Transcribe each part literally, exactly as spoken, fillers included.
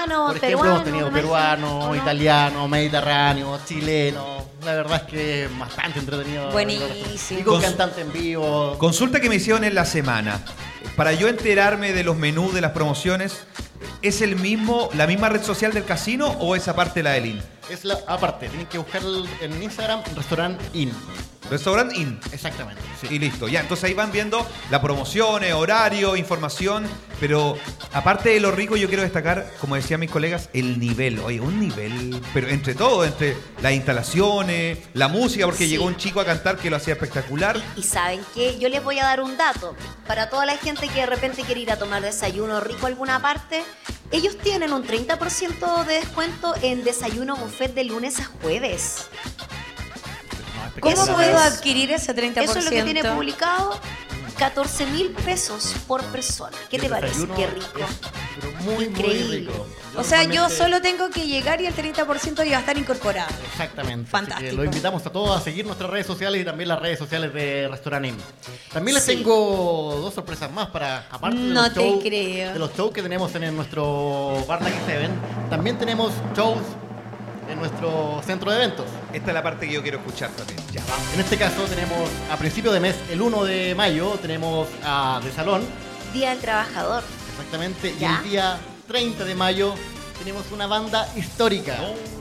peruano, Por ejemplo, peruano, hemos tenido me peruano, imagino, ¿o no? italiano, mediterráneo, chileno. La verdad es que es bastante entretenido. Buenísimo. Y con Cons- cantante en vivo. Consulta que me hicieron en la semana. Para yo enterarme de los menús de las promociones, ¿es el mismo, la misma red social del casino o esa parte la del I N? Es la, aparte, tienen que buscar en Instagram Restaurant Inn. Restaurant I N. Exactamente. Sí. Y listo, ya, entonces ahí van viendo las promociones, horario, información, pero aparte de lo rico yo quiero destacar, como decían mis colegas, el nivel, oye, un nivel, pero entre todo, entre las instalaciones, la música, porque Sí. llegó un chico a cantar que lo hacía espectacular. Y saben que yo les voy a dar un dato para toda la gente que de repente quiere ir a tomar desayuno rico a alguna parte. Ellos tienen un treinta por ciento de descuento en desayuno buffet de lunes a jueves. No, ¿Cómo Eso puedo es- adquirir ese treinta por Eso ciento? es lo que tiene publicado. catorce mil pesos por persona. ¿Qué El te parece? desayuno Qué rico. es, pero muy, Increíble. muy rico. O sea, yo normalmente- solo tengo que llegar y el treinta por ciento ya va a estar incorporado. Exactamente. Fantástico. Así que lo invitamos a todos a seguir nuestras redes sociales y también las redes sociales de Restaurant Inn. También les Sí. tengo dos sorpresas más para, aparte de No los, te shows, creo. de los shows que tenemos en, nuestro Bar Lucky Seven, también tenemos shows en nuestro centro de eventos. Esta es la parte que yo quiero escuchar también. Ya, vamos. En este caso tenemos a principio de mes, el uno de mayo, tenemos a De Salón, Día del Trabajador. exactamente, Ya. y el día treinta de mayo tenemos una banda histórica,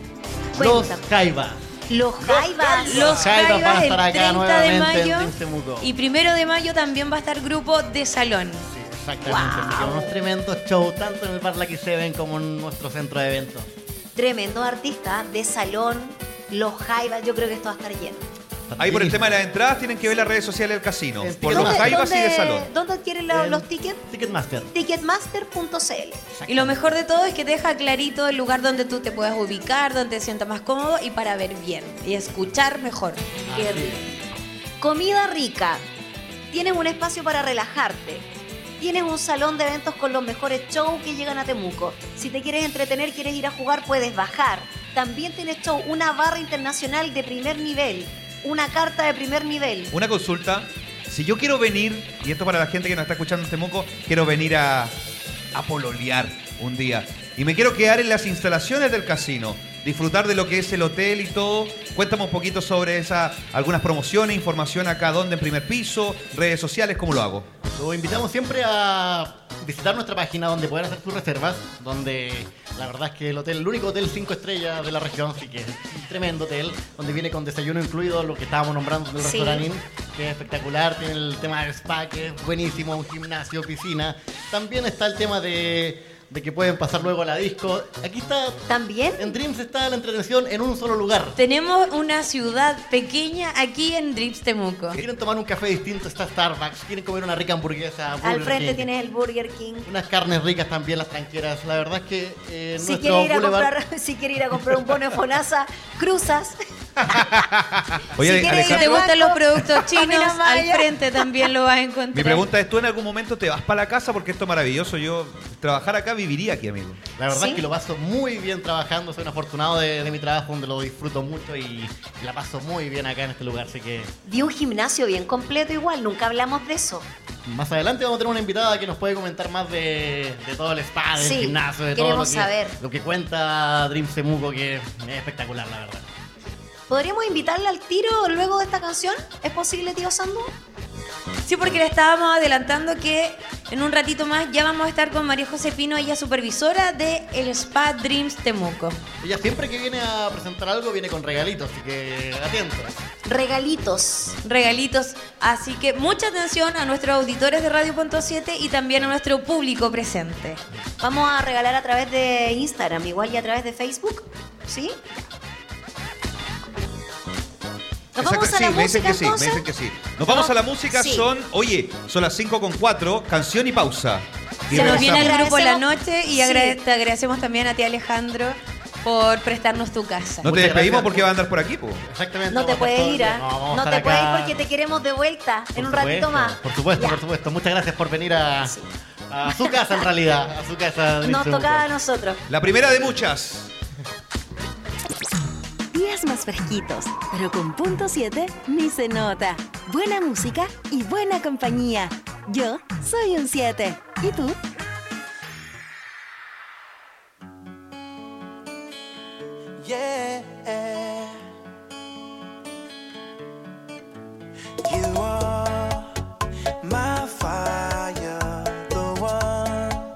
Los Cuéntame. Jaivas. Los Jaivas. Los Jaivas van a Jaivas el estar acá treinta de nuevamente en mayo Dreams Temuco. y primero de mayo también va a estar grupo de salón. Sí, exactamente. Así que Wow. unos tremendos shows, tanto en el Bar Lucky Seven como en nuestro centro de eventos. Tremendos artistas de salón. Los Jaivas. Yo creo que esto va a estar lleno. Ahí por el tema de las entradas tienen que ver las redes sociales del casino. En Por ¿Dónde- los Jaivas y de dónde- salón. ¿Dónde adquieren la- En los tickets? Ticketmaster. Ticketmaster punto c l. Y lo mejor de todo es que te deja clarito el lugar donde tú te puedas ubicar, donde te sientas más cómodo y para ver bien y escuchar mejor. Qué Así rico. Comida rica. Tienes un espacio para relajarte. Tienes un salón de eventos con los mejores shows que llegan a Temuco. Si te quieres entretener, quieres ir a jugar, puedes bajar. También tienes show, una barra internacional de primer nivel. Una carta de primer nivel. Una consulta. Si yo quiero venir, y esto para la gente que nos está escuchando en Temuco, quiero venir a, a pololear un día. Y me quiero quedar en las instalaciones del casino. Disfrutar de lo que es el hotel y todo. Cuéntame un poquito sobre esa, algunas promociones, información acá, dónde, en primer piso, redes sociales, ¿cómo lo hago? Lo invitamos siempre a visitar nuestra página donde poder hacer sus reservas, donde la verdad es que el hotel, el único hotel cinco estrellas de la región, así que es un tremendo hotel, donde viene con desayuno incluido, lo que estábamos nombrando del Sí. restaurante Inn, que es espectacular, tiene el tema del spa, que es buenísimo, un gimnasio, piscina. También está el tema de, de que pueden pasar luego a la disco. Aquí está, También. en Dreams está la entretención en un solo lugar. Tenemos una ciudad pequeña aquí en Drips Temuco. Si quieren tomar un café distinto, está Starbucks. Quieren comer una rica hamburguesa, Al Burger frente King. tienes el Burger King. Unas carnes ricas también, las tranqueras. La verdad es que eh, Si nuestro quieres, ir a boulevard... comprar, si quieres ir a comprar un bono de Fonasa, cruzas. Oye, Si quieres Si te Alejandro, gustan los productos chinos, Camina al Maya. frente también lo vas a encontrar. mi pregunta es, ¿tú en algún momento te vas para la casa? Porque esto es maravilloso. Yo trabajar acá viviría aquí, amigo. La verdad ¿Sí? es que lo paso muy bien trabajando. Soy un afortunado de, de mi trabajo, donde lo disfruto mucho y la paso muy bien acá en este lugar. Así que Vi un gimnasio bien completo igual, nunca hablamos de eso. más adelante vamos a tener una invitada que nos puede comentar más de, de todo el spa, del Sí, gimnasio, de todo lo queremos que, saber. lo que cuenta Dreams Temuco, que es espectacular, la verdad. ¿Podríamos invitarla al tiro luego de esta canción? ¿Es posible, tío Sandu? Sí, porque le estábamos adelantando que en un ratito más ya vamos a estar con María José Pino, ella supervisora de el Spa Dreams Temuco. Ella siempre que viene a presentar algo viene con regalitos, así que atentos. Regalitos. Regalitos, así que mucha atención a nuestros auditores de Radio Punto siete y también a nuestro público presente. Vamos a regalar a través de Instagram, igual y a través de Facebook. ¿Sí? ¿Nos vamos Exacto, a la sí, me dicen música que sí, me entonces? dicen que sí. Nos vamos a la música, Sí. son, oye, son las cinco con cuatro, canción y pausa. Y Se nos viene el regresamos. grupo La Agradecemos- Noche y sí. agrade- te agradecemos también a ti, Alejandro, por prestarnos tu casa. No te Muchas despedimos gracias. porque va a andar por aquí, po. Exactamente. No te vamos a estar puedes todo el ir, día. ¿ah? No, vamos a No te estar puedes ir acá. porque te queremos de vuelta en Por un ratito supuesto, más. Por supuesto, Ya. por supuesto. Muchas gracias por venir a, Sí. a su casa, en realidad. A su casa. Dreams Nos Temuco. tocaba a nosotros. La primera de muchas. Días más fresquitos, pero con punto siete ni se nota. Buena música y buena compañía. Yo soy un siete. ¿Y tú? yeah. You are my fire, the one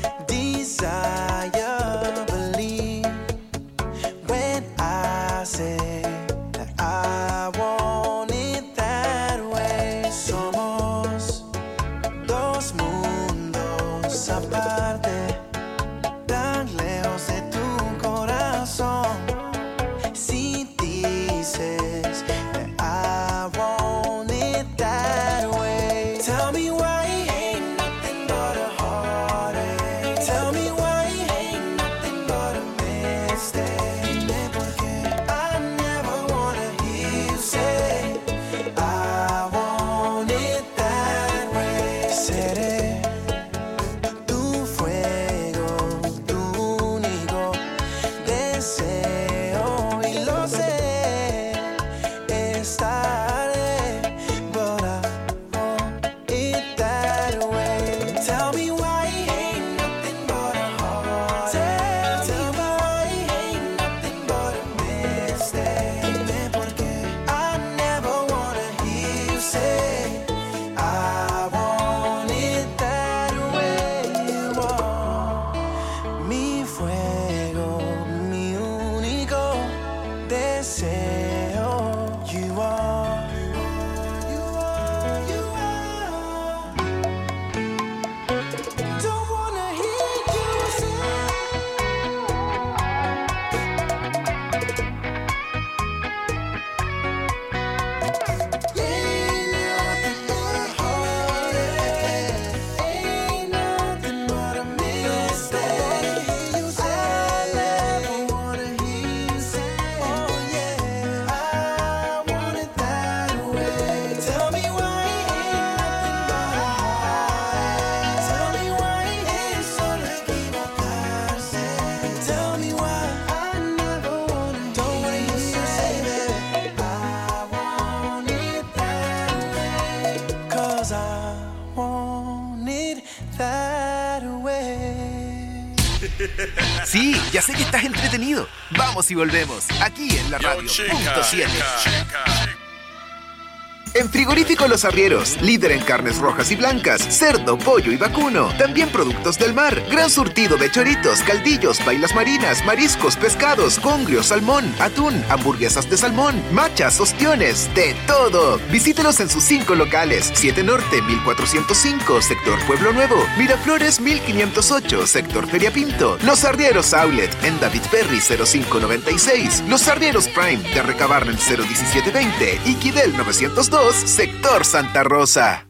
desire. Believe when I say that I want it that way. Somos dos mundos aparte, tan lejos de tu corazón. Si dices that I want it that way, tell me why ain't nothing but a heartache. Tell me why ain't nothing but a mistake. Dime por qué I never wanna hear you say I want it that way. Seré tu fuego, tu único deseo, y lo sé, estaré, but I want it that way. Tell me why ain't nothing but a heart. Tell me why ain't nothing but a mistake. Dime por qué I never wanna hear you say I want it that way. You are mi fuego, mi único deseo. You are, you are, you are. Don't wanna hear you say ain't nothing but a heartache. Ain't nothing but a mistake. You say I never wanna hear you say, oh yeah, I want it that way. Tell me why ain't nothing but a heartache. Tell me why es solo equivocarse. Tell me why I never wanna don't wanna hear you say that I want it that way. 'Cause I want it that way. Sí, ya sé que estás entretenido. Vamos y volvemos, aquí en la radio punto siete. En Frigorífico Los Arrieros, líder en carnes rojas y blancas, cerdo, pollo y vacuno. También productos del mar, gran surtido de choritos, caldillos, bailas marinas, mariscos, pescados, congrio, salmón, atún, hamburguesas de salmón, machas, ostiones, de todo. Visítelos en sus cinco locales: siete Norte, mil cuatrocientos cinco, Sector Pueblo Nuevo; Miraflores, mil quinientos ocho, Sector Feria Pinto; Los Arrieros Outlet, en David Perry cero cinco noventa y seis; Los Arrieros Prime, de Recabarren cero diecisiete veinte y Quidel novecientos dos, Sector Santa Rosa.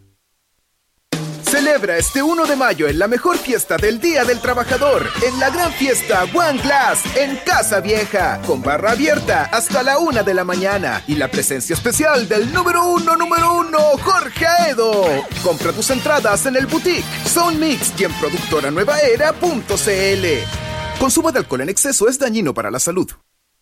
Celebra este uno de mayo en la mejor fiesta del Día del Trabajador, en la gran fiesta One Glass en Casa Vieja, con barra abierta hasta la una de la mañana y la presencia especial del número uno, número uno, Jorge Aedo. Compra tus entradas en el boutique Sound Mix y en productora nueva era punto c l. Consumo de alcohol en exceso es dañino para la salud.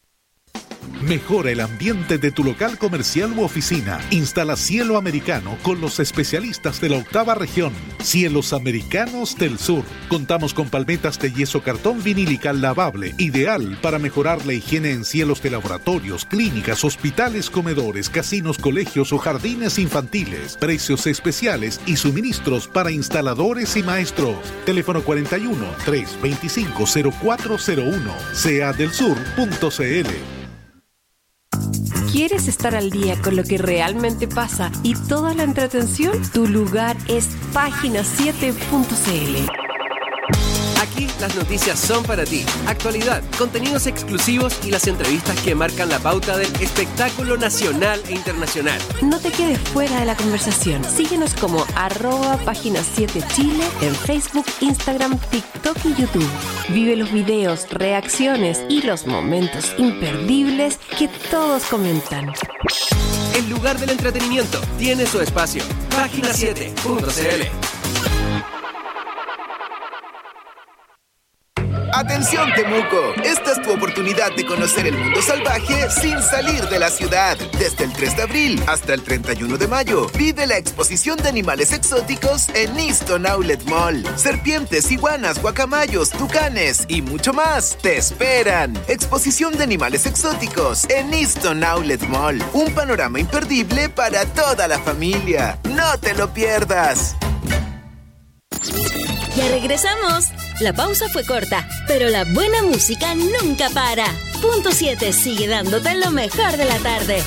Mejora el ambiente de tu local comercial u oficina. Instala Cielo Americano con los especialistas de la octava región. Cielos Americanos del Sur. Contamos con palmetas de yeso cartón vinílica lavable, ideal para mejorar la higiene en cielos de laboratorios, clínicas, hospitales, comedores, casinos, colegios o jardines infantiles. Precios especiales y suministros para instaladores y maestros. Teléfono cuarenta y uno, trescientos veinticinco, cero cuatro cero uno. sea del sur punto c l. ¿Quieres estar al día con lo que realmente pasa y toda la entretención? Tu lugar es página siete punto c l. Aquí las noticias son para ti. Actualidad, contenidos exclusivos y las entrevistas que marcan la pauta del espectáculo nacional e internacional. No te quedes fuera de la conversación. Síguenos como arroba página siete Chile en Facebook, Instagram, TikTok y YouTube. Vive los videos, reacciones y los momentos imperdibles que todos comentan. El lugar del entretenimiento tiene su espacio. página siete punto c l. Atención Temuco, esta es tu oportunidad de conocer el mundo salvaje sin salir de la ciudad. Desde el tres de abril hasta el treinta y uno de mayo, vive la exposición de animales exóticos en Easton Outlet Mall. Serpientes, iguanas, guacamayos, tucanes y mucho más te esperan. Exposición de animales exóticos en Easton Outlet Mall. Un panorama imperdible para toda la familia. No te lo pierdas. Ya regresamos. La pausa fue corta, pero la buena música nunca para. Punto siete sigue dándote lo mejor de la tarde.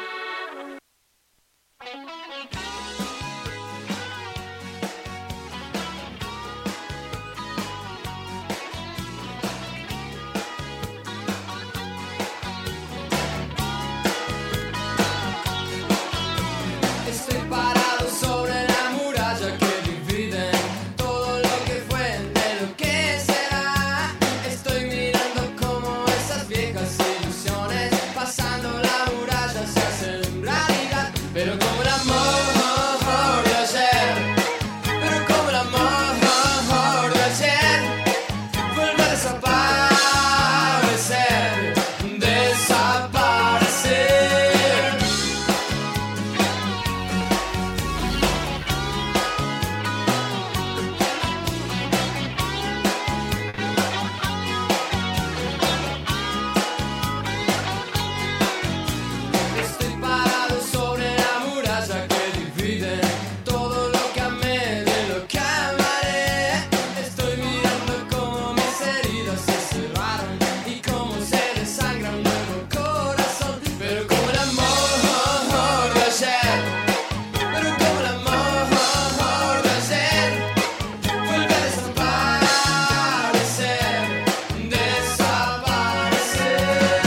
Estoy parado sobre la muralla que divide todo lo que fue de lo que será. Estoy mirando como esas viejas ilusiones pasando la muralla se hacen realidad. Pero como el amor de ayer, pero como el amor de ayer vuelve a desaparecer, desaparecer. Estoy parado sobre la muralla que divide todo lo que amé de lo que amaré. Estoy mirando cómo mis heridas se cerraron y cómo se desangra un nuevo corazón. Pero como el amor de ayer, pero como el amor de ayer vuelve a desaparecer, desaparecer.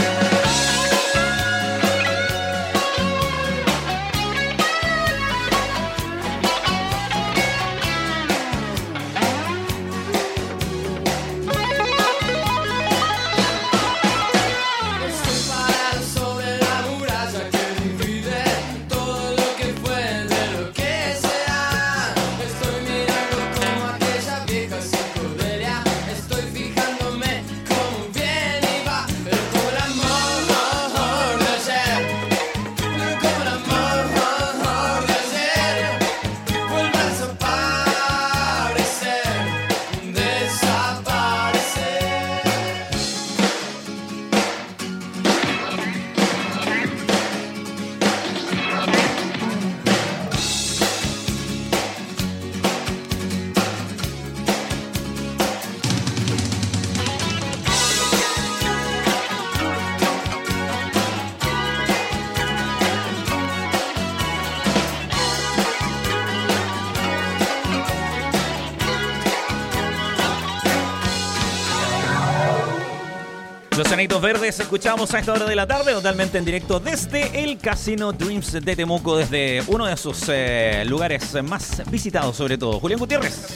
Estoy parado sobre la muralla que divide todo lo que fue de lo que será. Estoy mirando como aquella vieja psicodelia. Estoy fijándome cómo viene y va. Pero como el amor de ayer, pero como el amor de ayer vuelve a desaparecer, desaparecer. Los Anitos Verdes escuchamos a esta hora de la tarde, totalmente en directo desde el Casino Dreams de Temuco, desde uno de sus eh, lugares más visitados sobre todo. Julián Gutiérrez.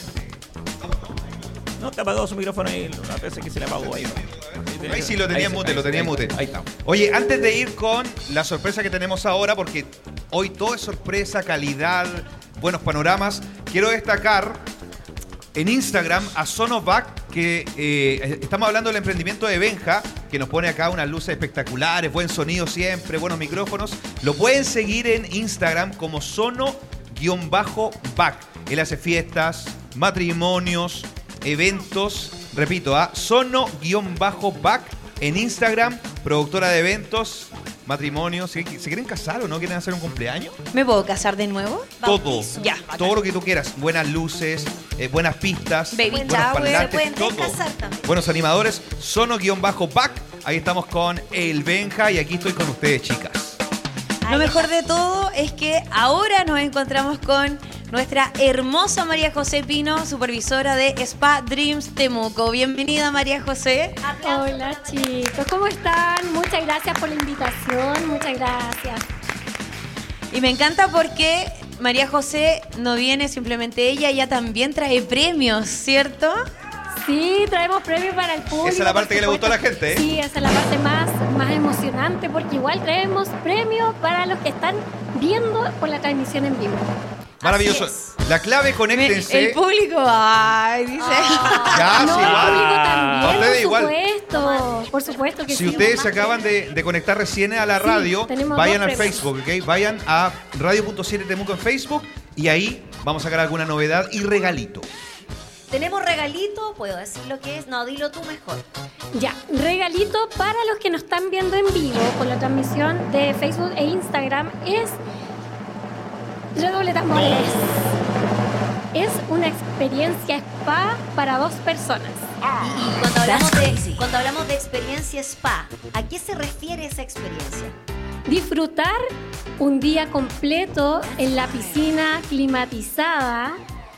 No, te ha apagado su micrófono ahí, a veces que se le apagó ahí. Ahí sí lo tenía en mute, lo tenía en mute. Ahí está. Oye, antes de ir con la sorpresa que tenemos ahora, porque hoy todo es sorpresa, calidad, buenos panoramas, quiero destacar en Instagram a Sonovac, que eh, estamos hablando del emprendimiento de Benja, que nos pone acá unas luces espectaculares, buen sonido siempre, buenos micrófonos. Lo pueden seguir en Instagram como Sono-Bac. Él hace fiestas, matrimonios, eventos. Repito, a Sono-Bac en Instagram, productora de eventos, matrimonios. ¿Se, ¿Se quieren casar o no? ¿Quieren hacer un cumpleaños? ¿Me puedo casar de nuevo? Todo. Ya. Todo lo que tú quieras. Buenas luces, eh, buenas pistas, Baby buenos shower, parlantes, se pueden todo. descasar también. Buenos animadores, Sono-Bac. Ahí estamos con el Benja y aquí estoy con ustedes, chicas. Lo mejor de todo es que ahora nos encontramos con nuestra hermosa María José Pino, supervisora de Spa Dreams Temuco. Bienvenida, María José. Hola, chicos, ¿cómo están? Muchas gracias por la invitación, muchas gracias. Y me encanta porque María José no viene simplemente ella, ella también trae premios, ¿cierto? Sí, traemos premios para el público. Esa es la parte por que le gustó a la supuesto. gente, ¿eh? Sí, esa es la parte más, más emocionante porque igual traemos premios para los que están viendo por la transmisión en vivo. Maravilloso. La clave, conéctense. El público, ay, dice. Ya, no, sí, el igual. público A también, ustedes por igual. supuesto. Por supuesto que Si sí. ustedes se acaban de, de conectar recién a la Sí, radio, tenemos vayan dos al premios. Facebook, ¿ok? Vayan a radio punto siete Temuco en Facebook y ahí vamos a sacar alguna novedad y regalito. Tenemos regalito, puedo decir lo que es. No, dilo tú mejor. Ya, regalito para los que nos están viendo en vivo con la transmisión de Facebook e Instagram es redoble tambores. Es una experiencia spa para dos personas. Y, y cuando, hablamos de, cuando hablamos de experiencia spa, ¿a qué se refiere esa experiencia? Disfrutar un día completo en la piscina climatizada,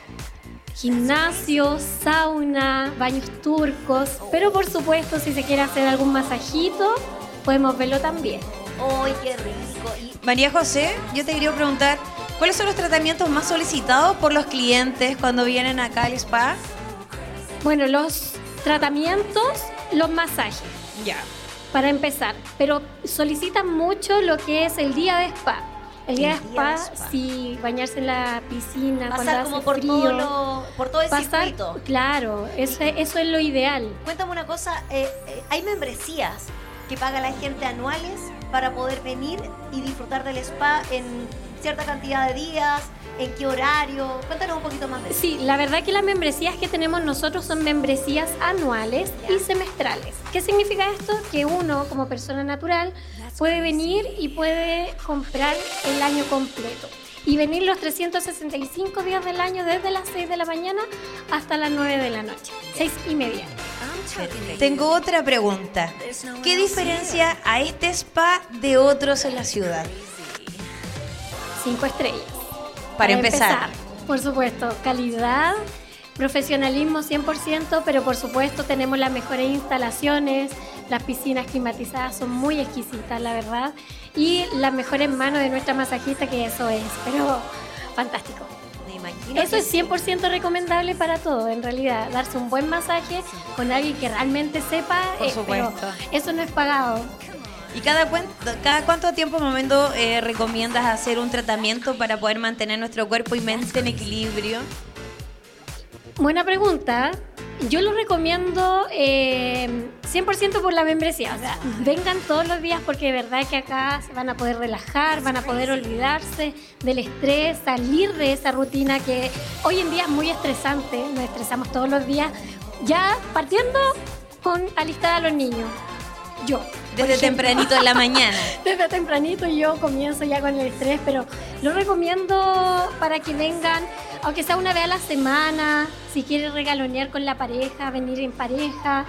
gimnasio, sauna, baños turcos, pero por supuesto si se quiere hacer algún masajito, podemos verlo también. ¡Ay, qué rico! Y María José, yo te quería preguntar, ¿cuáles son los tratamientos más solicitados por los clientes cuando vienen acá al spa? Bueno, los tratamientos, los masajes. Ya. Para empezar, pero solicitan mucho lo que es el día de spa. El día, El de, día spa, de spa. sí, bañarse en la piscina, cuando pasar hace como por frío. todo, lo, por todo el Pasar, circuito. claro, eso, es- eso es lo ideal. Cuéntame una cosa, eh, eh, hay membresías que paga la gente anuales para poder venir y disfrutar del spa en cierta cantidad de días, en qué horario. Cuéntanos un poquito más de eso. Sí, la verdad que las membresías que tenemos nosotros son membresías anuales y semestrales. ¿Qué significa esto? Que uno, como persona natural, puede venir y puede comprar el año completo. Y venir los trescientos sesenta y cinco días del año desde las seis de la mañana hasta las nueve de la noche. seis y media. Tengo otra pregunta. ¿Qué diferencia a este spa de otros en la ciudad? Cinco estrellas. Para empezar. Por supuesto, calidad, profesionalismo cien por ciento, pero por supuesto tenemos las mejores instalaciones, las piscinas climatizadas son muy exquisitas, la verdad, y las mejores manos de nuestra masajista, que eso es, pero fantástico. Me imagino Eso que es cien por ciento recomendable para todo, en realidad, darse un buen masaje con alguien que realmente sepa, Por eh, pero supuesto. eso no es pagado. ¿Y cada, cuánto, cada cuánto tiempo momento eh, recomiendas hacer un tratamiento para poder mantener nuestro cuerpo y mente en equilibrio? Buena pregunta. Yo lo recomiendo eh, cien por ciento por la membresía. O sea, vengan todos los días porque de verdad que acá se van a poder relajar, van a poder olvidarse del estrés, salir de esa rutina que hoy en día es muy estresante. Nos estresamos todos los días. Ya partiendo con alistar a los niños. Yo. por Desde ejemplo. tempranito en la mañana. Desde tempranito yo comienzo ya con el estrés, pero lo recomiendo para que vengan, aunque sea una vez a la semana, si quieren regalonear con la pareja, venir en pareja.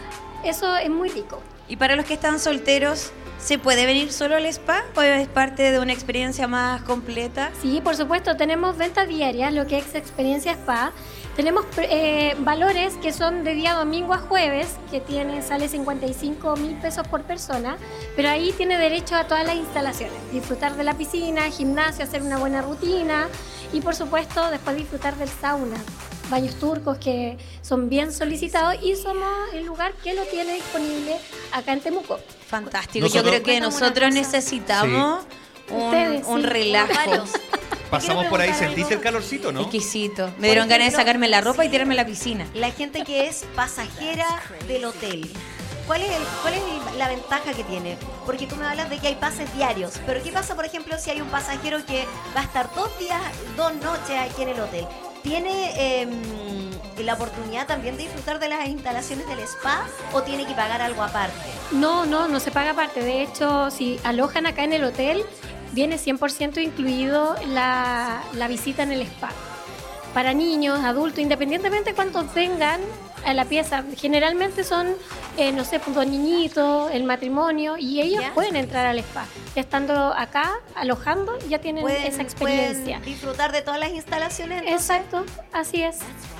Eso es muy rico. ¿Y para los que están solteros, se puede venir solo al spa o es parte de una experiencia más completa? Sí, por supuesto, tenemos ventas diarias, lo que es experiencia spa. Tenemos eh, valores que son de día domingo a jueves, que tiene, sale cincuenta y cinco mil pesos por persona, pero ahí tiene derecho a todas las instalaciones. Disfrutar de la piscina, gimnasio, hacer una buena rutina y por supuesto después disfrutar del sauna. Baños turcos que son bien solicitados y somos el lugar que lo tiene disponible acá en Temuco. Fantástico. Nosotros- Yo creo que Cuéntame una nosotros cosa. necesitamos un, Ustedes, un sí. relajo. Varios. Pasamos Quiero por ahí, preguntar ¿sentiste el algo. calorcito, no? Exquisito. Me dieron ganas de ejemplo, sacarme la ropa y tirarme a la piscina. La gente que es pasajera del hotel. ¿Cuál es, el- cuál es el- la ventaja que tiene? Porque tú me hablas de que hay pases diarios, pero ¿qué pasa, por ejemplo, si hay un pasajero que va a estar dos días, dos noches aquí en el hotel? ¿Tiene em, la oportunidad también de disfrutar de las instalaciones del spa o tiene que pagar algo aparte? No, no, no se paga aparte. De hecho, si alojan acá en el hotel, viene cien por ciento incluido la, la visita en el spa. Para niños, adultos, independientemente de cuántos vengan a la pieza, generalmente son, eh, no sé, pues, dos niñitos, el matrimonio, y ellos ¿Ya? pueden entrar al spa. Ya estando acá, alojando, ya tienen Pueden, esa experiencia. pueden disfrutar de todas las instalaciones. entonces? Exacto, así es.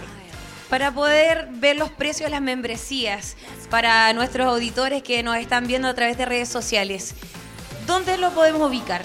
Para poder ver los precios de las membresías para nuestros auditores que nos están viendo a través de redes sociales, ¿dónde lo podemos ubicar?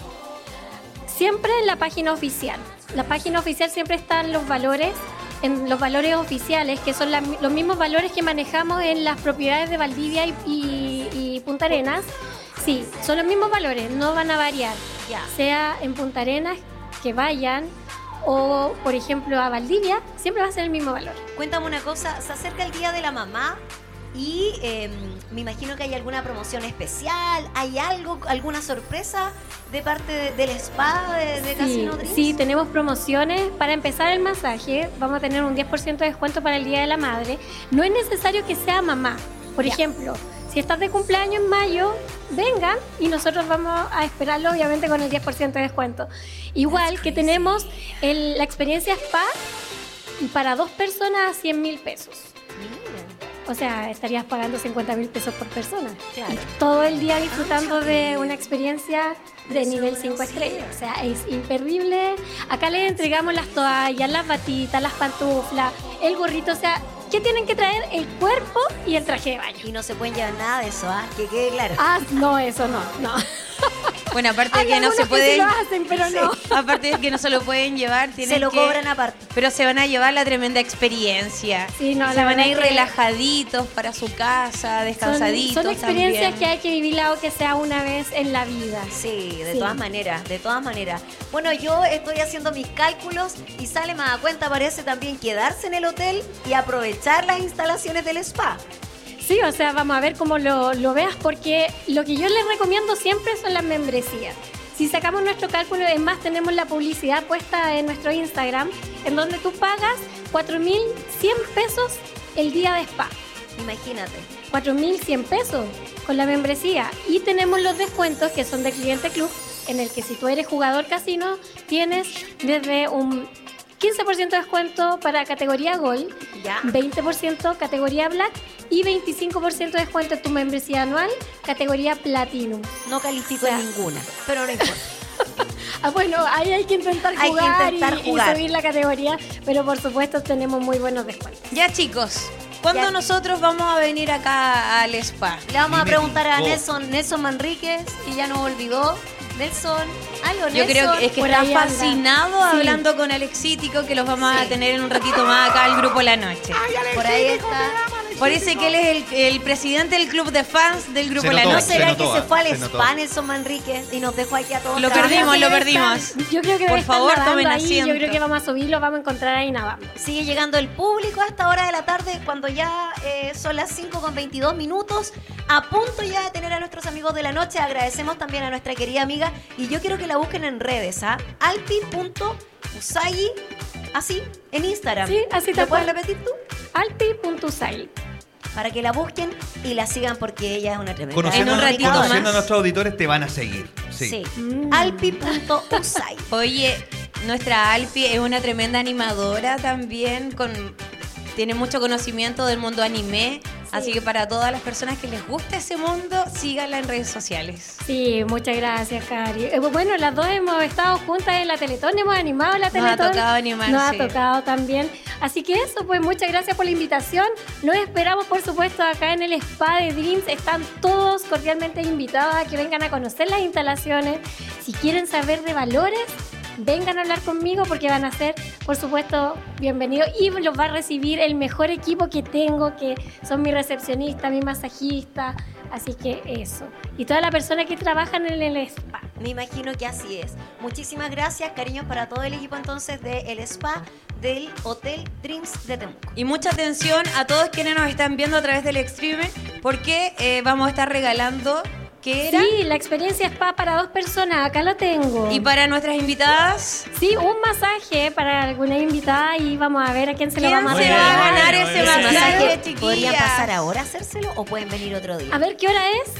Siempre en la página oficial. La página oficial siempre están los valores, en los valores oficiales, que son la- los mismos valores que manejamos en las propiedades de Valdivia y, y- y Punta Arenas. Sí, son los mismos valores, no van a variar. Ya. Sea en Punta Arenas, que vayan, o, por ejemplo, a Valdivia, siempre va a ser el mismo valor. Cuéntame una cosa, se acerca el Día de la Mamá y eh, me imagino que hay alguna promoción especial, ¿hay algo, alguna sorpresa de parte de- del spa de, de Sí, Casino Dreams? sí, tenemos promociones. Para empezar el masaje, vamos a tener un diez por ciento de descuento para el Día de la Madre. No es necesario que sea mamá. Por Ya. ejemplo, si estás de cumpleaños en mayo, vengan y nosotros vamos a esperarlo, obviamente, con el diez por ciento de descuento. Igual que tenemos el- la experiencia spa para dos personas a cien mil pesos. O sea, estarías pagando cincuenta mil pesos por persona. Claro. Y todo el día disfrutando de una experiencia de nivel cinco estrellas. O sea, es imperdible. Acá les entregamos las toallas, las batitas, las pantuflas, el gorrito. O sea, ¿qué tienen que traer? El cuerpo y el traje de baño. Y no se pueden llevar nada de eso, ¿ah? Que quede claro. Ah, no, eso no, no. Bueno, aparte de Hay que no se algunos que sí pueden... lo hacen, pero no. Aparte de que no se lo pueden llevar, tienen Se lo que- cobran aparte. Pero se van a llevar la tremenda experiencia. Sí, no, se la van a verdad ir que- relajaditos para su casa, Son, descansaditos. son experiencias también. que hay que vivirla aunque sea una vez en la vida. Sí, de Sí. todas maneras, de todas maneras. Bueno, yo estoy haciendo mis cálculos y sale más a cuenta, parece también quedarse en el hotel y aprovechar las instalaciones del spa. Sí, o sea, vamos a ver cómo lo, lo veas, porque lo que yo les recomiendo siempre son las membresías. Si sacamos nuestro cálculo, es más, tenemos la publicidad puesta en nuestro Instagram, en donde tú pagas cuatro mil cien pesos el día de spa. Imagínate. cuatro mil cien pesos con la membresía. Y tenemos los descuentos que son de cliente club, en el que si tú eres jugador casino, tienes desde un quince por ciento de descuento para categoría Gold, Ya. veinte por ciento categoría Black y veinticinco por ciento de descuento en tu membresía anual, categoría Platinum. No califico O sea, en ninguna, pero no importa. Ah, bueno, ahí hay que intentar Hay que jugar, intentar y, y jugar. subir la categoría, pero por supuesto tenemos muy buenos descuentos. Ya, chicos, ¿cuándo Ya. nosotros vamos a venir acá al spa? Le vamos a Dime, preguntar a Nico. Nelson, Nelson Manríquez, que ya nos olvidó. Nelson, algo, Yo Nelson. creo que es que por está ahí anda. fascinado Sí. hablando con Alexítico, que los vamos a Sí. tener en un ratito más acá al Grupo La Noche. Por ahí está. Parece que él es el, el presidente del club de fans del Grupo Se La notó, ¿No Noche. se será notó, que se fue al se notó. spa Nelson Manríquez y nos dejó aquí a todos? Lo trabajando? perdimos, lo Debe perdimos. estar- yo creo que Por debe estar favor, nadando tomen ahí. asiento. Yo creo que vamos a subir, lo vamos a encontrar ahí nadando. Sigue llegando el público a esta hora de la tarde, cuando ya eh, son las cinco con veintidós minutos, a punto ya de tener a nuestros amigos de la noche. Agradecemos también a nuestra querida amiga, y yo quiero que la busquen en redes, ¿ah? alpi punto usagi, así, en Instagram. Sí, así ¿Lo tal puedes cual. repetir tú? alpi punto usai. Para que la busquen y la sigan, porque ella es una tremenda Conociendo, En un ratito conociendo más. a nuestros auditores, te van a seguir. Sí. Sí. Mm. alpi punto usai. Oye, nuestra Alpi es una tremenda animadora también, con tiene mucho conocimiento del mundo anime, así que para todas las personas que les guste ese mundo, síganla en redes sociales. Sí, muchas gracias, Cari. Eh, bueno, las dos hemos estado juntas en la Teletón, hemos animado la Nos ha Teletón. tocado animar, Nos sí. ha tocado también. Así que eso, pues muchas gracias por la invitación. Los esperamos, por supuesto, acá en el Spa de Dreams. Están todos cordialmente invitados a que vengan a conocer las instalaciones. Si quieren saber de valores, vengan a hablar conmigo, porque van a ser, por supuesto, bienvenidos, y los va a recibir el mejor equipo que tengo, que son mi recepcionista, mi masajista, así que eso. Y todas las personas que trabajan en el spa. Me imagino que así es. Muchísimas gracias, cariños, para todo el equipo entonces del spa del Hotel Dreams de Temuco. Y mucha atención a todos quienes nos están viendo a través del streaming, porque eh, vamos a estar regalando, ¿qué era? Sí, la experiencia spa para dos personas, acá lo tengo. Y para nuestras invitadas, Sí, un masaje para alguna invitada, y vamos a ver a quién se lo ¿quién vamos a se Muy va a bien, regalar. ganar bueno, ese ese masaje, ¿Masaje chiquillas? podrían pasar ahora a hacérselo o pueden venir otro día? A ver, ¿qué hora es?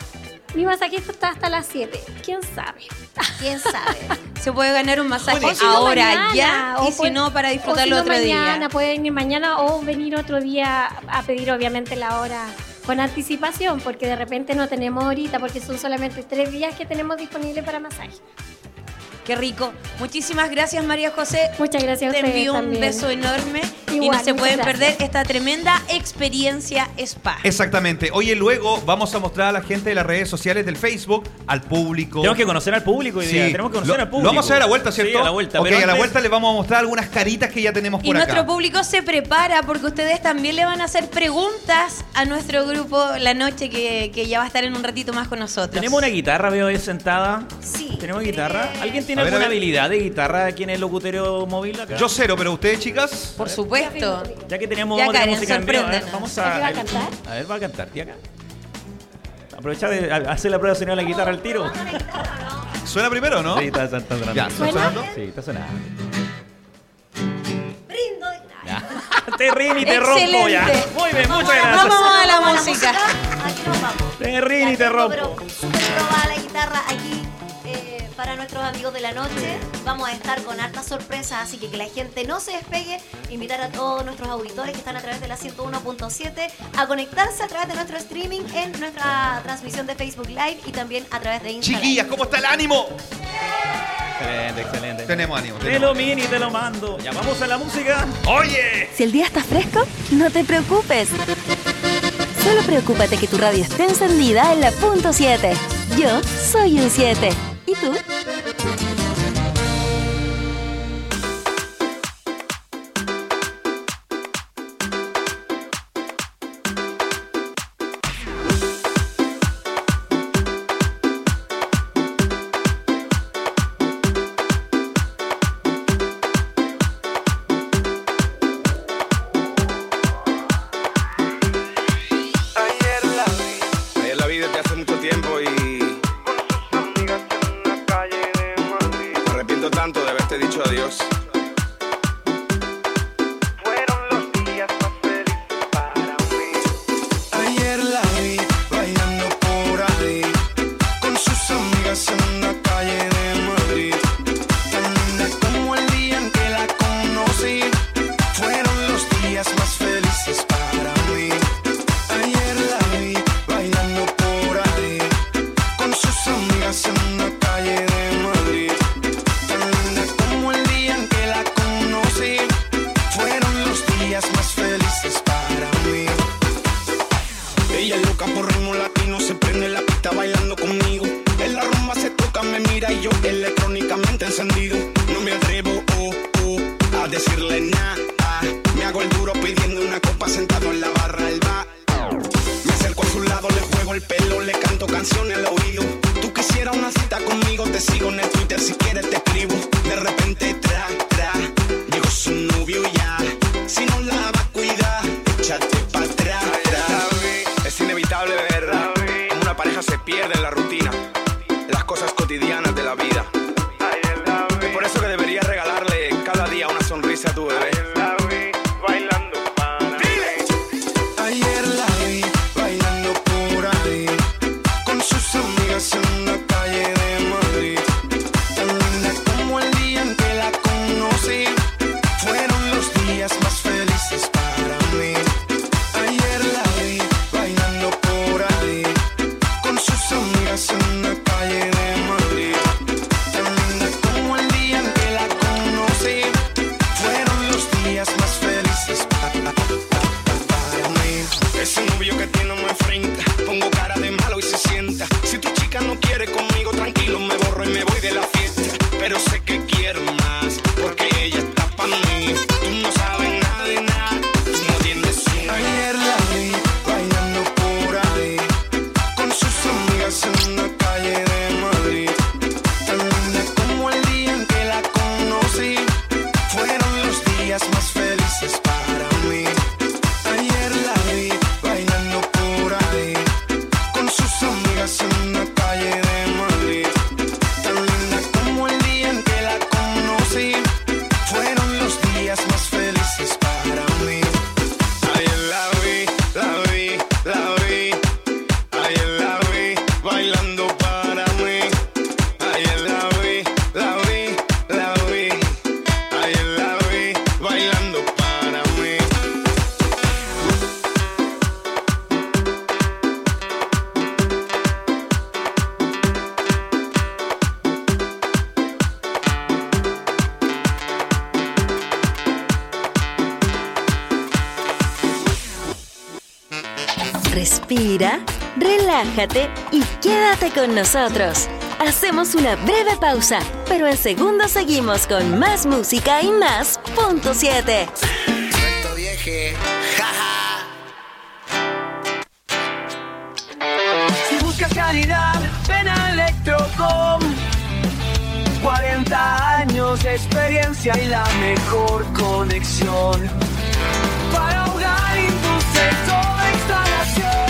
Mi masajista está hasta las siete. ¿Quién sabe? ¿Quién sabe? Se puede ganar un masaje O si no, ahora mañana, ya, o y si puede- no, para o si disfrutarlo no, otro mañana, día. pueden ir mañana o venir otro día a pedir, obviamente, la hora con anticipación, porque de repente no tenemos ahorita, porque son solamente tres días que tenemos disponibles para masaje. Qué rico. Muchísimas gracias, María José. Muchas gracias a Te ustedes envío un también. beso enorme. y no Igual, se muchas pueden gracias. perder esta tremenda experiencia spa. Exactamente. Oye, luego vamos a mostrar a la gente de las redes sociales del Facebook, al público. Tenemos que conocer al público hoy día. Sí. Tenemos que conocer lo, al público. Lo vamos a hacer a la vuelta, ¿cierto? Sí, a la vuelta. Ok, pero a la antes- vuelta les vamos a mostrar algunas caritas que ya tenemos Y por nuestro acá. público se prepara porque ustedes también le van a hacer preguntas a nuestro grupo la noche que, que ya va a estar en un ratito más con nosotros. Tenemos una guitarra, veo ahí sentada. Sí. ¿Tenemos guitarra? ¿Alguien tiene A ver, alguna a ver. habilidad de guitarra aquí en el locutorio móvil acá? Yo cero, pero ustedes, chicas. Por supuesto. Ya que tenemos Ya, vamos a tener Karen, música en vivo, a ver, sorpréndanos. vamos ¿Aquí va a... a cantar? A ver, va a cantar, tía acá. Aprovecha de a- hacer la prueba de sonido de la guitarra al tiro. ¿Suena primero, no? Sí, está, está, está sonando. Ya, ¿está ¿Suena? sonando? Sí, está sonando. Brindo. Ya. Te ríen y te rompo ya. Excelente. Muy bien, Vamos muchas a la- gracias. Vamos a la Vamos música. Aquí nos vamos. Te ríen y Ya te tengo, rompo. pero súper probada la guitarra aquí eh, para nuestros amigos de la noche. Vamos a estar con hartas sorpresas, así que que la gente no se despegue. Invitar a todos nuestros auditores que están a través de la ciento uno punto siete a conectarse a través de nuestro streaming en nuestra transmisión de Facebook Live y también a través de Instagram. Chiquillas, ¿cómo está el ánimo? Excelente, excelente. Tenemos ánimo. Te tenemos lo mini, te lo mando. Ya vamos a la música. ¡Oye! Si el día está fresco, no te preocupes. Solo preocúpate que tu radio esté encendida en la punto siete. Yo soy un siete. ¿Y tú? Ayer la vi, ayer la vi desde hace mucho tiempo y con sus amigas en una calle de Madrid. Me arrepiento tanto de haberte dicho adiós. Fueron los días más felices para mí. Ayer la vi bailando por ahí con sus amigas en una calle de Madrid. Tan linda como el día en que la conocí. Fueron los días más felices para mí. Ayer la vi bailando por ahí con sus amigas en una calle de Madrid. Tan linda como el día en que la conocí. Fueron los días más felices para mí. Ella es loca por ritmo latino, se prende la pista bailando conmigo. En la rumba se toca, me mira y yo electrónicamente encendido. No me atrevo oh, oh, a decirle nada. Me hago el duro pidiendo una copa sentado en la barra del bar. Me acerco a su lado, le juego el pelo, le canto canciones al oído. Tú quisieras una cita conmigo, te sigo en el Twitter, si quieres te escribo. De repente tra, tra, llegó su novio ya. Si no la va a cuidar, échate pa' atrás. Es inevitable ver cómo una pareja se pierde en la rutina, las cosas cotidianas de la vida. Es por eso que deberías regalarle cada día una sonrisa a tu bebé. Ayer la vi bailando por ahí con sus amigas en una calle de Madrid. Tan linda como el día en que la conocí. Fueron los días más felices para mí. Ayer la vi bailando por ahí con sus amigas en una Respira, relájate y quédate con nosotros. Hacemos una breve pausa, pero en segundos seguimos con más música y más punto siete. Suelto vieje, jaja. Si buscas calidad, ven a Electrocom. cuarenta años de experiencia y la mejor conexión. Para hogar, industria y toda instalación.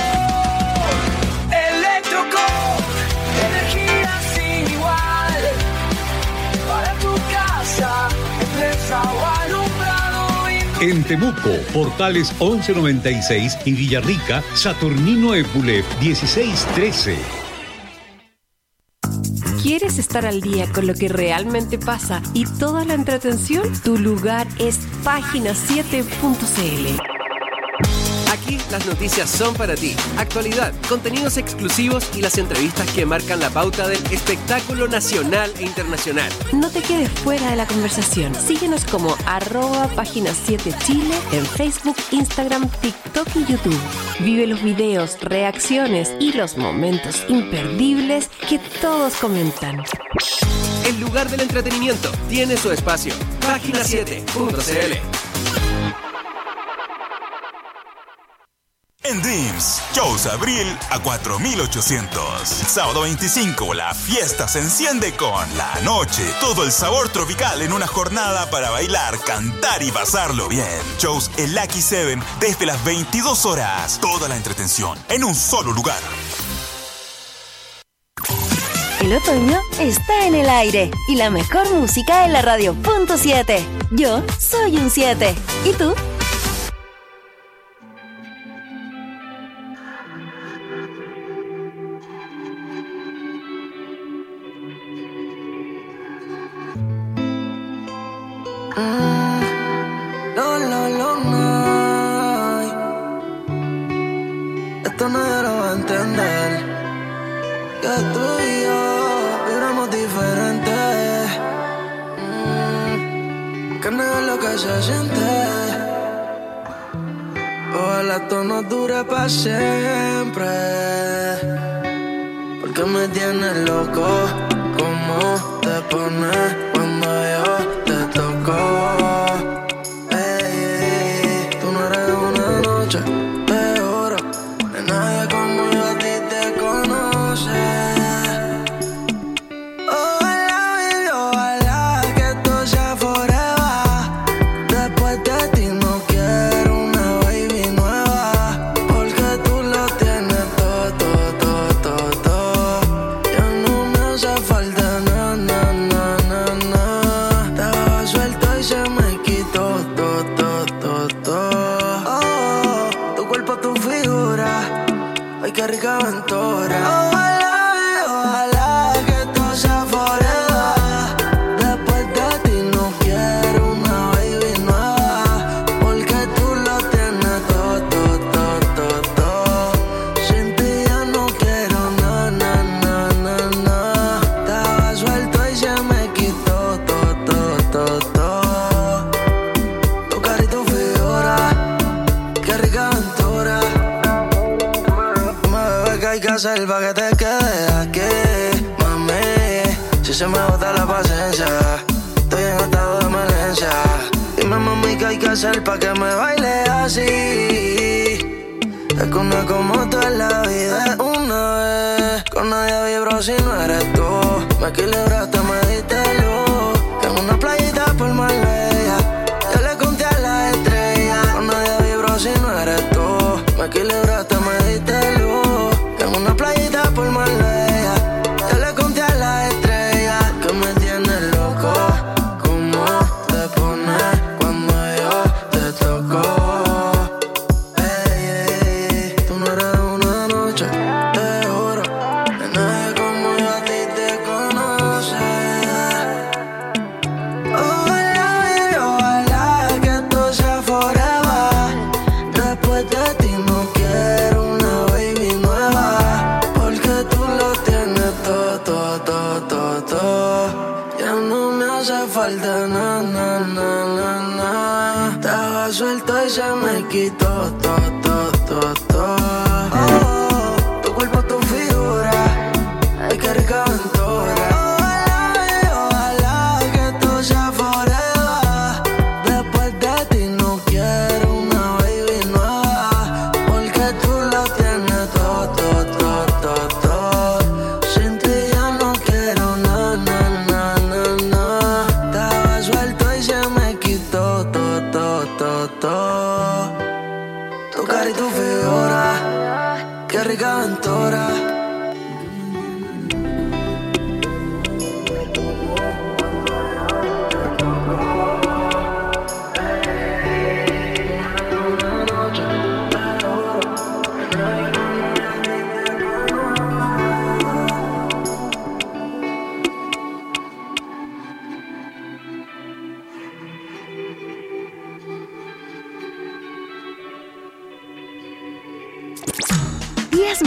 Electrocom, energía sin igual. Para tu casa, empresa o alumbrado. En Temuco, Portales once noventa y seis y Villarrica, Saturnino Epule dieciséis trece. ¿Quieres estar al día con lo que realmente pasa y toda la entretención? Tu lugar es página siete punto c l. Aquí las noticias son para ti. Actualidad, contenidos exclusivos y las entrevistas que marcan la pauta del espectáculo nacional e internacional. No te quedes fuera de la conversación. Síguenos como arroba página siete Chile en Facebook, Instagram, TikTok y YouTube. Vive los videos, reacciones y los momentos imperdibles que todos comentan. El lugar del entretenimiento tiene su espacio. página siete punto c l. En Dreams, shows abril a cuatro mil ochocientos. Sábado veinticinco, la fiesta se enciende con La Noche. Todo el sabor tropical en una jornada para bailar, cantar y pasarlo bien. Shows en Lucky Seven desde las veintidós horas. Toda la entretención en un solo lugar. El otoño está en el aire y la mejor música en la radio punto siete. Yo soy un siete. ¿Y tú? No, no, no, no. Esto nadie lo va a entender. Que tú y yo vibramos diferente. Mm, que negar lo que se siente. Ojalá esto no dure para siempre. Porque me tienes loco. ¿Cómo te pones cuando yo te toco? Qué rica aventura. Ojalá, ojalá que esto sea forever. Después de ti no quiero una baby nueva. Porque tú lo tienes todo, todo, todo, todo, todo. Sin ti ya no quiero na, na, na, na, na. Estaba suelto y se me quitó todo, todo, todo, todo. Tu cara y tu figura. Qué rica aventura. Hay que hacer pa' que te quedes aquí, mami. Si se me bota la paciencia, estoy en estado de emergencia. Dime, mami, ¿qué hay que hacer pa' que me baile así? Es que una como tú en la vida es una vez. Con nadie vibro si no eres tú. Me equilibraste, me diste luz. En una playita por Marbella, yo le conté a las estrellas. Con nadie vibro si no eres tú. Me equilibraste, me diste luz. En una playita por Marbella, yo le conté a las estrellas que me tienes loco. ¿Cómo te pones cuando yo te toco? Ey, ey, tú no eres una noche, te juro. De nadie como yo a ti te conoce. Ojalá, baby, ojalá que esto sea forever. Después de ti no quiero una baby nueva. Porque tú lo tienes todo, todo, todo, todo, todo. Ya no me hace falta na, na, na, na, na. Estaba suelto y se me quitó todo, todo, todo, todo.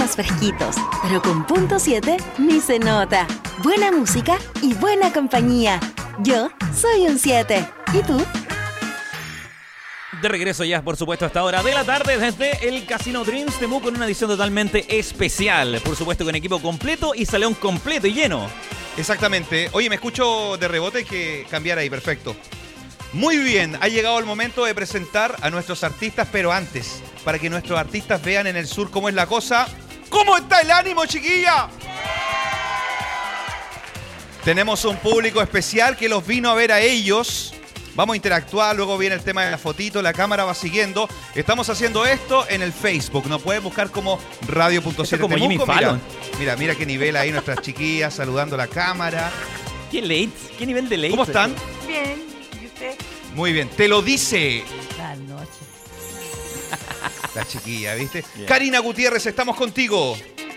más fresquitos, pero con punto siete ni se nota. Buena música y buena compañía. Yo soy un siete. ¿Y tú? De regreso ya, por supuesto, a esta hora de la tarde desde el Casino Dreams Temuco en una edición totalmente especial. Por supuesto, con equipo completo y salón completo y lleno. Exactamente. Oye, me escucho de rebote, hay que cambiar ahí, perfecto. Muy bien, ha llegado el momento de presentar a nuestros artistas, pero antes, para que nuestros artistas vean en el sur cómo es la cosa. ¿Cómo está el ánimo, chiquilla? Tenemos un público especial que los vino a ver a ellos. Vamos a interactuar, luego viene el tema de la fotito, la cámara va siguiendo. Estamos haciendo esto en el Facebook. Nos pueden buscar como radio punto siete como Jimmy Temuco. Fallon. Mira, mira, mira qué nivel ahí nuestras chiquillas saludando la cámara. ¿Qué late? ¿Qué nivel de late? ¿Cómo están? Bien, ¿y usted? Muy bien, te lo dice Buenas noches. la chiquilla, ¿viste? Bien. Karina Gutiérrez, estamos contigo.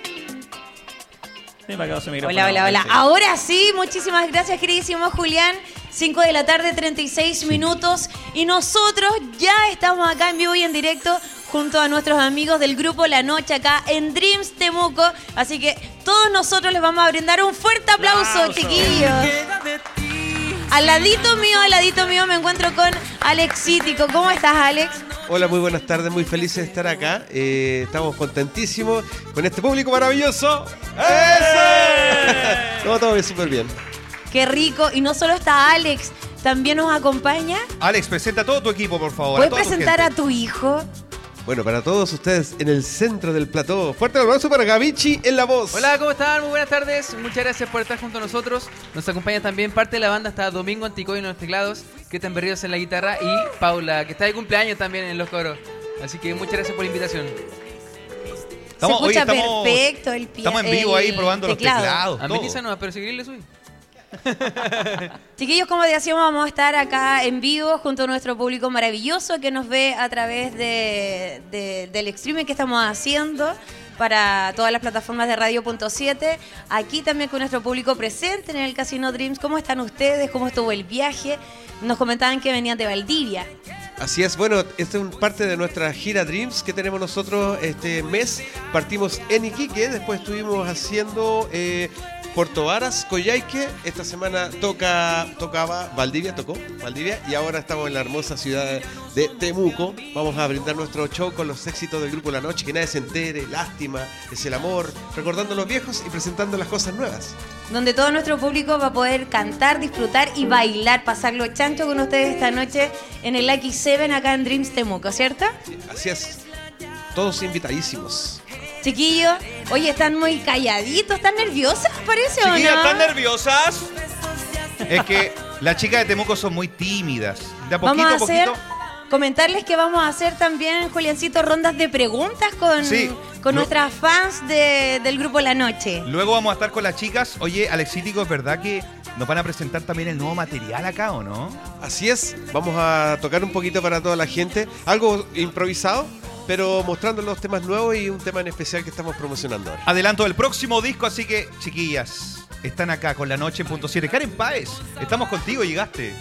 Hola, hola, hola. Ahora sí, muchísimas gracias, queridísimo Julián. cinco de la tarde, treinta y seis minutos. Y nosotros ya estamos acá en vivo y en directo junto a nuestros amigos del grupo La Noche acá en Dreams Temuco. Así que todos nosotros les vamos a brindar un fuerte aplauso, ¡Aplauso! chiquillos. Al ladito mío, al ladito mío me encuentro con Alex Cítico. ¿Cómo estás, Alex? Hola, muy buenas tardes, muy felices de estar acá. Eh, estamos contentísimos con este público maravilloso. ¡Eso! No, todo bien, súper bien. Qué rico. Y no solo está Alex, también nos acompaña. Alex, presenta a todo tu equipo, por favor. ¿Puedes a toda tu presentar a gente. tu hijo? Bueno, para todos ustedes en el centro del plató, fuerte aplauso para Gavichi en la voz. Hola, ¿cómo están? Muy buenas tardes. Muchas gracias por estar junto a nosotros. Nos acompaña también parte de la banda, está Domingo Anticoy en los teclados, Cristian Berríos en la guitarra y Paula, que está de cumpleaños también en los coros. Así que muchas gracias por la invitación. Estamos- Se oye, escucha estamos- perfecto el pia- estamos en vivo ahí el probando los teclado. teclados. todo. Ameniza nomás, pero si le subí. Chiquillos, como decíamos, vamos a estar acá en vivo junto a nuestro público maravilloso que nos ve a través de, de- del streaming que estamos haciendo para todas las plataformas de radio punto siete. Aquí también con nuestro público presente en el Casino Dreams. ¿Cómo están ustedes? ¿Cómo estuvo el viaje? Nos comentaban que venían de Valdivia. Así es, bueno, esta es un parte de nuestra gira Dreams que tenemos nosotros este mes. Partimos en Iquique, después estuvimos haciendo eh, Puerto Varas, Coyhaique. Esta semana toca, tocaba Valdivia, tocó Valdivia, y ahora estamos en la hermosa ciudad de Temuco. Vamos a brindar nuestro show con los éxitos del grupo La Noche, que nadie se entere, Lástima, Es el Amor, recordando los viejos y presentando las cosas nuevas. Donde todo nuestro público va a poder cantar, disfrutar y bailar, pasarlo chancho con ustedes esta noche en el Lucky Seven acá en Dreams Temuco, ¿cierto? Así es, todos invitadísimos. Chiquillos, oye, están muy calladitos, ¿están nerviosas, parece o no? Chiquillas, ¿están nerviosas? Es que las chicas de Temuco son muy tímidas. De a poquito Vamos a a hacer, poquito. comentarles que vamos a hacer también, Juliancito, rondas de preguntas con, Sí. con Lo- nuestras fans de- del grupo La Noche. Luego vamos a estar con las chicas. Oye, Alexítico, ¿es verdad que nos van a presentar también el nuevo material acá o no? Así es, vamos a tocar un poquito para toda la gente, algo improvisado, pero mostrando los temas nuevos y un tema en especial que estamos promocionando ahora. Adelanto del próximo disco, así que, chiquillas, están acá con La Noche en punto siete. Karen Páez, estamos contigo, llegaste.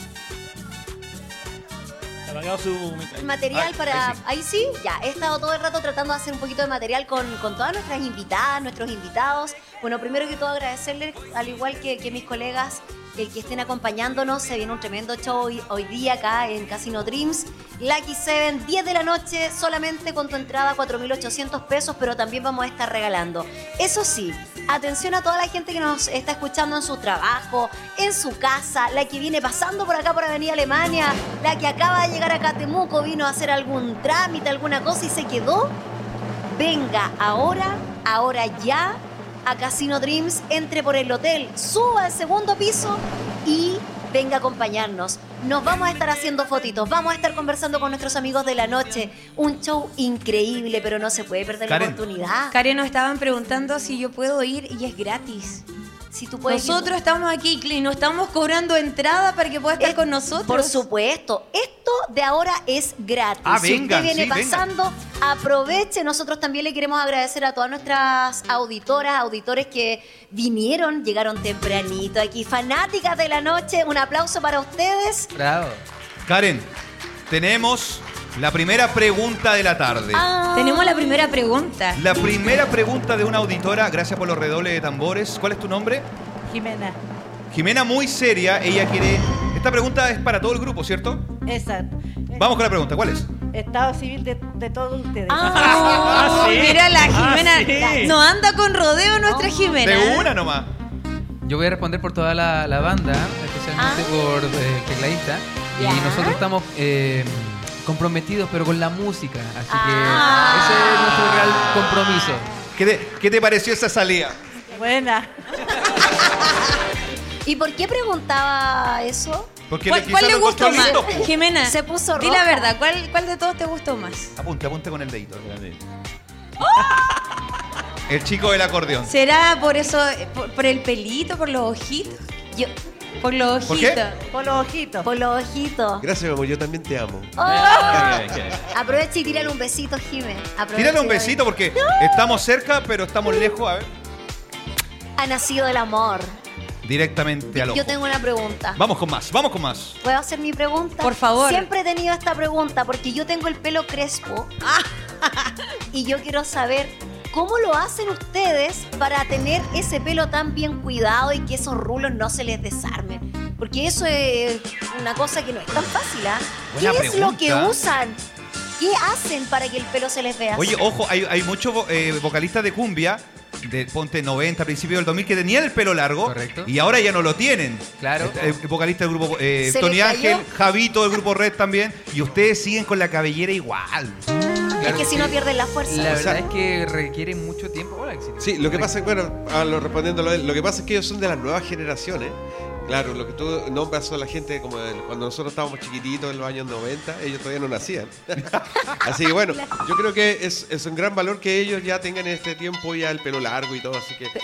Material Ah, para... ahí sí. Ahí sí, ya. He estado todo el rato tratando de hacer un poquito de material con, con todas nuestras invitadas, nuestros invitados. Bueno, primero que todo agradecerles, al igual que, que mis colegas, el que estén acompañándonos. Se viene un tremendo show hoy, hoy día acá en Casino Dreams. Lucky Seven, diez de la noche, solamente con tu entrada cuatro mil ochocientos pesos, pero también vamos a estar regalando. Eso sí, atención a toda la gente que nos está escuchando en su trabajo, en su casa, la que viene pasando por acá por Avenida Alemania, la que acaba de llegar acá a Temuco, vino a hacer algún trámite, alguna cosa y se quedó. Venga ahora, ahora ya, a Casino Dreams, entre por el hotel, suba al segundo piso y venga a acompañarnos. Nos vamos a estar haciendo fotitos, vamos a estar conversando con nuestros amigos de La Noche. Un show increíble, pero no se puede perder Karen. la oportunidad. Karen, nos estaban preguntando si yo puedo ir y es gratis. Si tú puedes Nosotros ir. estamos aquí y no estamos cobrando entrada para que pueda estar Es- con nosotros. Por supuesto, esto de ahora es gratis. Ah, si vengan, usted viene sí, pasando, aproveche. Nosotros también le queremos agradecer a todas nuestras auditoras, auditores que vinieron, llegaron tempranito aquí, fanáticas de La Noche. Un aplauso para ustedes. Bravo. Karen, tenemos La primera pregunta de la tarde. Ah. Tenemos la primera pregunta. La primera pregunta de una auditora, gracias por los redobles de tambores. ¿Cuál es tu nombre? Jimena. Jimena, muy seria, ella quiere... Esta pregunta es para todo el grupo, ¿cierto? Exacto. Vamos con la pregunta, ¿cuál es? Estado civil de, de todos ustedes. Ah, sí. Mira la Jimena. Ah, sí. No anda con rodeo nuestra Jimena. De una nomás. Yo voy a responder por toda la, la banda, especialmente por eh, el tecladista. Ya. Y nosotros estamos eh, comprometidos, pero con la música. Así Ah. que ese es nuestro real compromiso. ¿Qué te, qué te pareció esa salida? Buena. ¿Y por qué preguntaba eso? Porque ¿Cuál, quizás cuál le lo gustó encontró más? lindo, po. Jimena, Se puso di la roja. verdad, ¿cuál, ¿cuál de todos te gustó más? Apunte, apunte con el dedito. El chico del acordeón. ¿Será por eso, por, por el pelito, por los ojitos? Yo, Por los ¿Por ojitos. qué? Por los ojitos. por los ojitos. Gracias, mi amor, yo también te amo. Oh. ¿Qué, qué, qué? Aprovecha y tírale un besito, Jimé. Aprovecha Tírale un y- besito porque estamos cerca, pero estamos lejos. A ver. Ha nacido el amor. Directamente al ojo. Yo tengo una pregunta. Vamos con más, vamos con más. ¿Puedo hacer mi pregunta? Por favor. Siempre he tenido esta pregunta porque yo tengo el pelo crespo. Y yo quiero saber cómo lo hacen ustedes para tener ese pelo tan bien cuidado y que esos rulos no se les desarmen. Porque eso es una cosa que no es tan fácil, ¿ah? ¿Qué Buena es lo que pregunta. usan? ¿Qué hacen para que el pelo se les vea Oye, así? ojo, hay, hay muchos vo- eh, vocalistas de cumbia, de ponte noventa, principios del dos mil, que tenían el pelo largo. Correcto. Y ahora ya no lo tienen. Claro. Eh, eh, vocalista del grupo eh, ¿Se Tony le cayó? Ángel, Javito del grupo Red también. Y ustedes siguen con la cabellera igual. Es que si no pierden la fuerza. La O sea- verdad es que requiere mucho tiempo. Hola, Exit. Sí, lo que pasa es, bueno, a lo, respondiéndolo a él, lo que pasa es que ellos son de las nuevas generaciones. Claro, lo que tú nombras son la gente como el- cuando nosotros estábamos chiquititos en los años noventa, ellos todavía no nacían. Así que bueno, yo creo que es, es un gran valor que ellos ya tengan en este tiempo ya el pelo largo y todo, así que...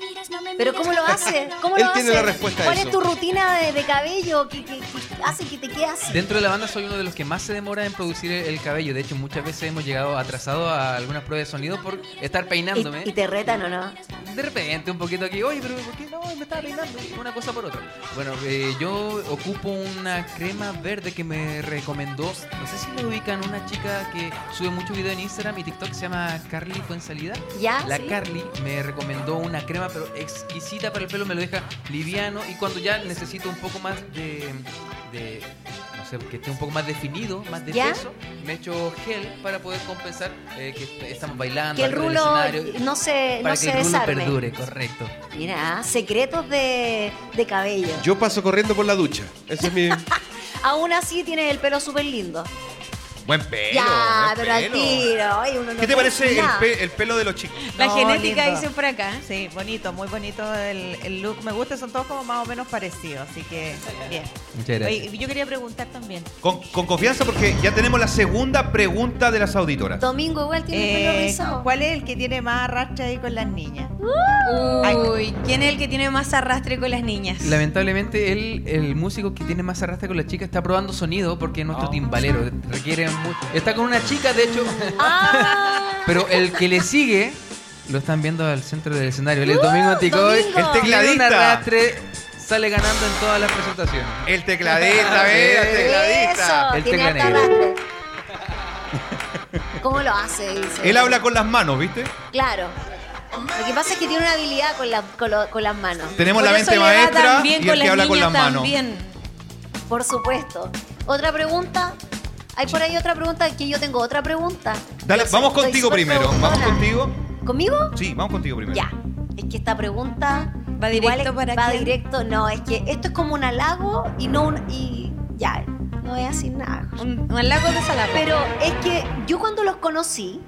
¿Pero cómo lo hace? ¿Cómo Él lo tiene hace? la respuesta a ¿Cuál eso. es tu rutina de, de cabello que, que- que hace que te quede así? Dentro de la banda soy uno de los que más se demora en producir el, el cabello. De hecho, muchas veces hemos llegado atrasados a algunas pruebas de sonido por estar peinándome. ¿Y, y te retan o no? De repente, un poquito aquí, oye, pero ¿por qué no? Me estaba peinando. Y una cosa por otra. Bueno, eh, yo ocupo una crema verde que me recomendó. No sé si me ubican, una chica que sube muchos videos en Instagram y TikTok, se llama Carly Fuensalida. ¿Ya? La ¿Sí? Carly me recomendó una crema, pero exquisita para el pelo, me lo deja liviano. Y cuando ya necesito un poco más de. de no sé, que esté un poco más definido, más de ¿Ya? peso, me echo gel para poder compensar eh, que estamos bailando. Que el arriba del rulo escenario, no se, para no que se el rulo desarme. perdure, correcto. Mira, secretos de, de cabello. Yo paso corriendo por la ducha. Ese es mi... Aún así tienes el pelo súper lindo. Buen pelo. ya, buen pero al pelo. tiro. Ay, uno no ¿Qué te puede parece decir el, nada. pe- el pelo de los chicos? La No, genética lindo. dicen por acá. Sí, bonito, muy bonito el, el look. Me gusta, son todos como más o menos parecidos, así que bien. Muchas gracias. Oye, yo quería preguntar también. Con, con confianza porque ya tenemos la segunda pregunta de las auditoras. Domingo igual tiene el pelo Eh, rizado. ¿Cuál es el que tiene más arrastre ahí con las niñas? Uy, ¿quién es el que tiene más arrastre con las niñas? Lamentablemente, él, el músico que tiene más arrastre con la chica está probando sonido porque es nuestro timbalero. Requiere mucho. Está con una chica, de hecho. Ah, Pero el que le sigue, lo están viendo al centro del escenario. Él es Domingo Anticoy. Domingo. El Tiene un tecladista. arrastre, sale ganando en todas las presentaciones. El tecladista, ¿ves? El tecladista. eso, El tiene tecla harta negro. arrastre. ¿Cómo lo hace? Dice. Él habla con las manos, ¿viste? Claro. Lo que pasa es que tiene una habilidad con, la- con, lo- con las manos. Tenemos Por la eso mente le va maestra tan bien y con el que las habla con las niñas manos. también. Por supuesto. Otra pregunta. Hay por ahí otra pregunta que yo tengo otra pregunta. Dale, Yo vamos soy- contigo soy súper primero. Vamos preguntona. contigo. ¿Conmigo? Sí, vamos contigo primero. Ya. Es que esta pregunta ¿Va igual directo es- para va quién? directo. No, es que esto es como un halago y no un y ya. No voy a decir nada. Un, un lago de salada. Pero es que yo cuando los conocí,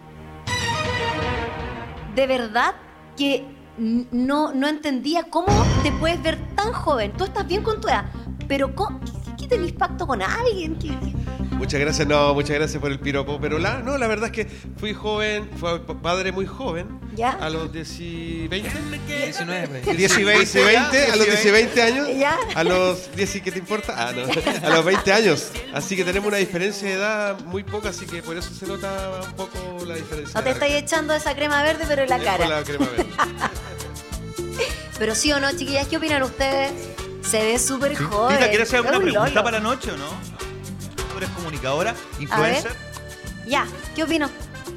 de verdad que n- no, no entendía cómo te puedes ver tan joven. Tú estás bien con tu edad, pero ¿cómo- ¿qué, qué tenés pacto con alguien? ¿Qué- qué- Muchas gracias, no, muchas gracias por el piropo. Pero la, no, la verdad es que fui joven, fui padre muy joven. ¿Ya? A los diez y veinte. diecinueve. diez y veinte, diez y veinte, ya, a los diez y diez y veinte años. ¿Ya? A los diez y ¿qué te importa? Ah, no. A los veinte años. Así que tenemos una diferencia de edad muy poca, así que por eso se nota un poco la diferencia. No te de edad. estáis echando esa crema verde, pero en la Es cara. por la crema verde. Pero sí o no, chiquillas, ¿qué opinan ustedes? Se ve súper joven. Tita, ¿quieres hacer Es alguna un pregunta lolo. para la noche o no? Tú eres comunicadora, A ver, influencer. Ya, ¿qué opino?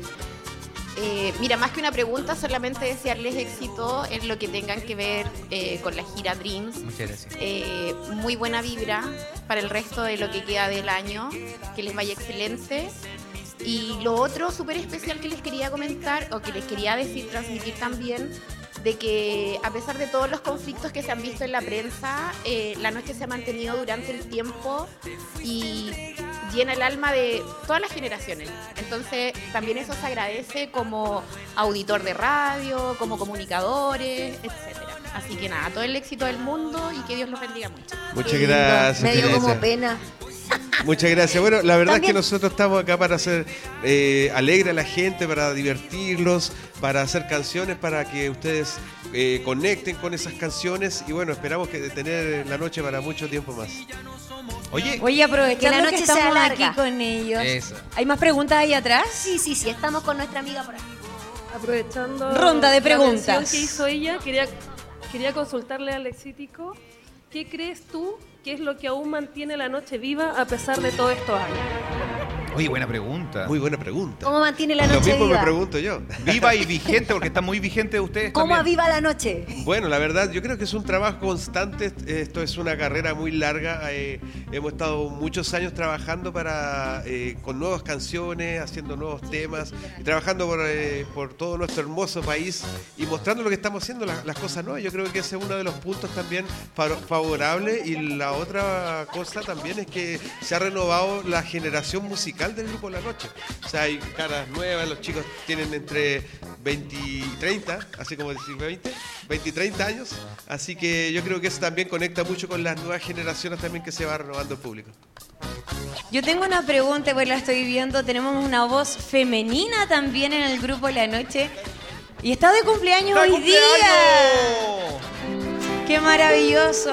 Eh, mira, más que una pregunta, solamente desearles éxito en lo que tengan que ver eh, con la gira Dreams. Muchas gracias. Eh, muy buena vibra para el resto de lo que queda del año. Que les vaya excelente. Y lo otro súper especial que les quería comentar, o que les quería decir, transmitir también, de que a pesar de todos los conflictos que se han visto en la prensa, eh, la noche se ha mantenido durante el tiempo y llena el alma de todas las generaciones. Entonces también eso se agradece como auditor de radio, como comunicadores, etcétera. Así que nada, todo el éxito del mundo y que Dios los bendiga mucho. Muchas gracias. Me dio Teresa. como pena. Muchas gracias. Bueno, la verdad También- es que nosotros estamos acá para hacer eh, alegre a la gente, para divertirlos, para hacer canciones, para que ustedes eh, conecten con esas canciones y bueno, esperamos que tener la noche para mucho tiempo más. Oye, Oye, aprovechando Que la que, noche sea estamos larga. aquí con ellos. Eso. ¿Hay más preguntas ahí atrás? Sí, sí, sí, estamos con nuestra amiga por aquí. Aprovechando Ronda de la preguntas. mención que hizo ella, quería, quería consultarle al Exítico, ¿qué crees tú que es lo que aún mantiene la noche viva a pesar de todos estos años? Oye, buena pregunta. Muy buena pregunta. ¿Cómo mantiene la Lo noche mismo viva? me pregunto yo. Viva y vigente, porque está muy vigente ustedes ¿Cómo también. aviva la noche? Bueno, la verdad, yo creo que es un trabajo constante. Esto es una carrera muy larga. Eh, hemos estado muchos años trabajando para eh, con nuevas canciones, haciendo nuevos temas, y trabajando por, eh, por todo nuestro hermoso país y mostrando lo que estamos haciendo, la- las cosas nuevas. Yo creo que ese es uno de los puntos también fa- favorables. Y la otra cosa también es que se ha renovado la generación musical del grupo La Noche. O sea, hay caras nuevas, los chicos tienen entre veinte y treinta, así como decir veinte, veinte y treinta años. Así que yo creo que eso también conecta mucho con las nuevas generaciones también que se va renovando el público. Yo tengo una pregunta, pues la estoy viendo. Tenemos una voz femenina también en el grupo La Noche. Y está de cumpleaños hoy día. ¡Qué maravilloso!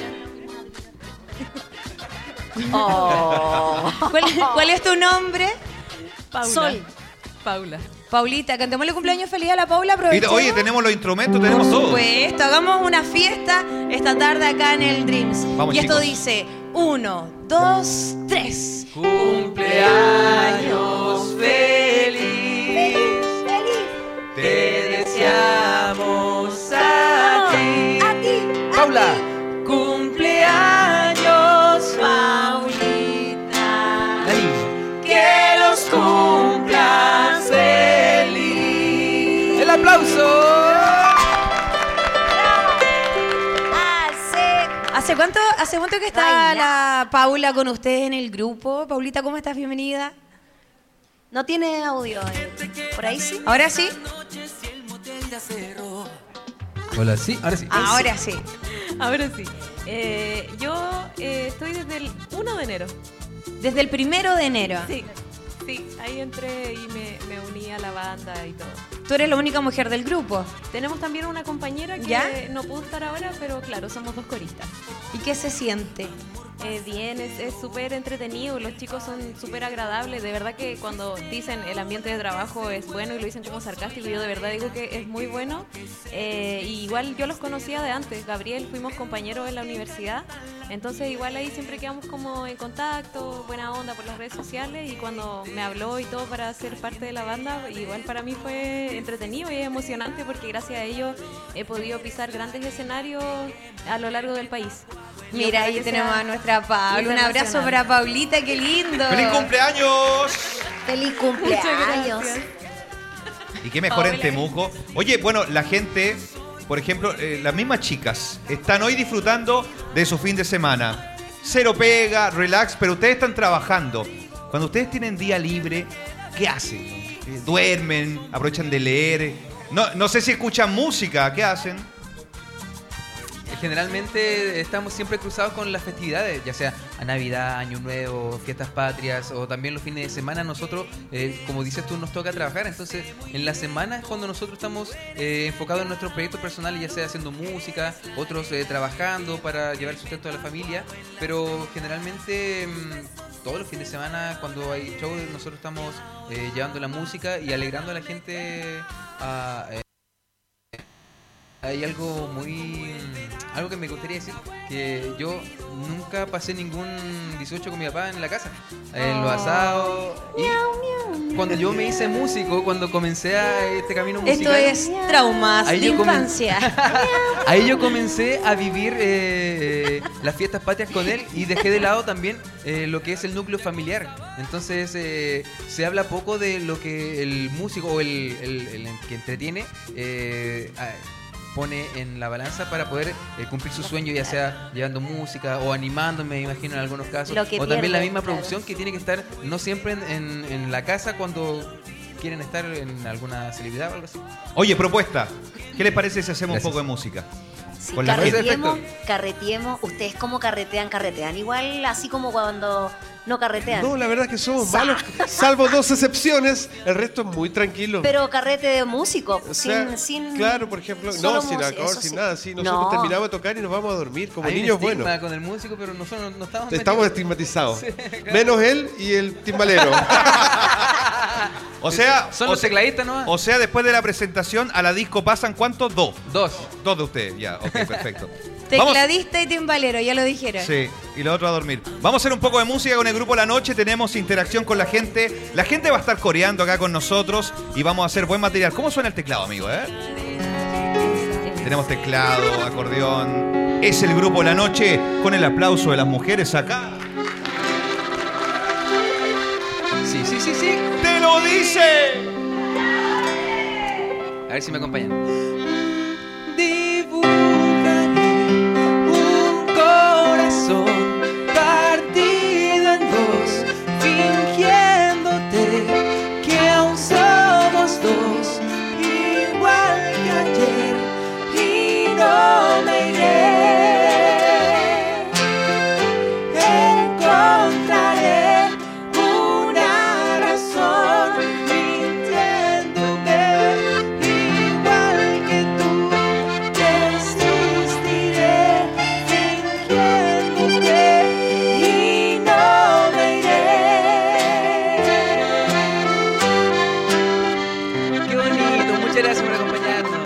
Oh. ¿Cuál, cuál es tu nombre? Paula. Sol. Paula. Paulita, cantémosle cumpleaños feliz a la Paula. Y- Aprovechemos. Oye, tenemos los instrumentos, tenemos Por todo. supuesto, hagamos una fiesta esta tarde acá en el Dreams. Vamos, y esto chicos. dice, uno, dos, tres. Cumpleaños feliz. Te deseamos a ti. A ti. Paula. Cumpleaños, Paulita. Dani. Que los cumplas feliz. El aplauso. Hace... ¿Hace cuánto, ¿Hace cuánto que está la Paula con ustedes en el grupo? Paulita, ¿cómo estás? Bienvenida. No tiene audio. eh. ¿Por ahí sí? ¿Ahora sí? Hola, sí, ahora sí. Ahora sí. Ahora sí. Eh, yo eh, estoy desde el uno de enero. Desde el primero de enero. Sí, sí. Ahí entré y me, me uní a la banda y todo. Tú eres la única mujer del grupo. Tenemos también una compañera que ¿Ya? no pudo estar ahora, pero claro, somos dos coristas. ¿Y qué se siente? Eh, bien, es es súper entretenido, los chicos son súper agradables, de verdad que cuando dicen el ambiente de trabajo es bueno y lo dicen como sarcástico, yo de verdad digo que es muy bueno. Eh, y igual yo los conocía de antes, Gabriel, fuimos compañeros en la universidad, entonces igual ahí siempre quedamos como en contacto, buena onda por las redes sociales y cuando me habló y todo para ser parte de la banda, igual para mí fue entretenido y es emocionante porque gracias a ellos he podido pisar grandes escenarios a lo largo del país. Y Mira, ojalá ahí que tenemos sea a nuestra Paula. Un abrazo internacional. para Paulita, qué lindo. ¡Feliz cumpleaños! Feliz Muchas cumpleaños. gracias. Y qué mejor en Paola. Temuco. Oye, bueno, la gente, por ejemplo, eh, las mismas chicas están hoy disfrutando de su fin de semana. Cero pega, relax, pero ustedes están trabajando. Cuando ustedes tienen día libre, ¿qué hacen? Eh, ¿Duermen? ¿Aprovechan de leer? No, no sé si escuchan música, ¿qué hacen? Generalmente estamos siempre cruzados con las festividades, ya sea a Navidad, Año Nuevo, fiestas patrias o también los fines de semana. Nosotros, eh, como dices tú, nos toca trabajar, entonces en la semana es cuando nosotros estamos eh, enfocados en nuestros proyectos personales, ya sea haciendo música, otros eh, trabajando para llevar el sustento a la familia, pero generalmente mmm, todos los fines de semana cuando hay show nosotros estamos eh, llevando la música y alegrando a la gente a... Eh, hay algo muy... algo que me gustaría decir, que yo nunca pasé ningún dieciocho con mi papá en la casa. En los asados. Y cuando yo me hice músico, cuando comencé a este camino Esto musical. es traumas Ahí de yo comen- infancia. Ahí yo comencé a vivir eh, las fiestas patrias con él y dejé de lado también eh, lo que es el núcleo familiar. Entonces eh, se habla poco de lo que el músico o el, el- el que entretiene eh, a- pone en la balanza para poder eh, cumplir su sueño, ya sea llevando música o animándome, me imagino en algunos casos. Lo que O también la pierde, misma claro. producción que tiene que estar no siempre en, en- en la casa cuando quieren estar en alguna celebridad o algo así. Oye, propuesta. ¿Qué les parece si hacemos Gracias. un poco de música? Sí, Con la red. carreteemos, carreteemos. ¿Ustedes cómo carretean? ¿Carretean igual así como cuando no carretean? No, la verdad es que somos Sa- malos, salvo dos excepciones, el resto es muy tranquilo. Pero carrete de músico, O sea, sin, sin... claro, por ejemplo, solo no, sin música, alcohol, eso sin sí. nada, sí, nosotros No. terminamos de tocar y nos vamos a dormir como Hay un niños estigma buenos. con el músico, pero nosotros no estamos Estamos metidos. estigmatizados. Sí, claro. Menos él y el timbalero. O sea, Son o los se- tecladistas nomás. O sea, después de la presentación a la disco pasan ¿cuántos? Dos. Dos. Dos de ustedes, ya, ok, perfecto. Vamos. Tecladista y timbalero, ya lo dijeron. Sí, y lo otro a dormir. Vamos a hacer un poco de música con el grupo La Noche, tenemos interacción con la gente. La gente va a estar coreando acá con nosotros y vamos a hacer buen material. ¿Cómo suena el teclado, amigo? Eh? Tenemos teclado, acordeón. Es el grupo La Noche con el aplauso de las mujeres acá. Sí, sí, sí, sí. ¡Te lo dice! A ver si me acompañan. Un corazón partido en dos, fingiéndote que aún somos dos, igual que ayer, y no me iré. Encontraré una razón mintiéndome, igual que tú. Desistiré fingiéndote y no me iré. Qué bonito, muchas gracias por acompañarnos.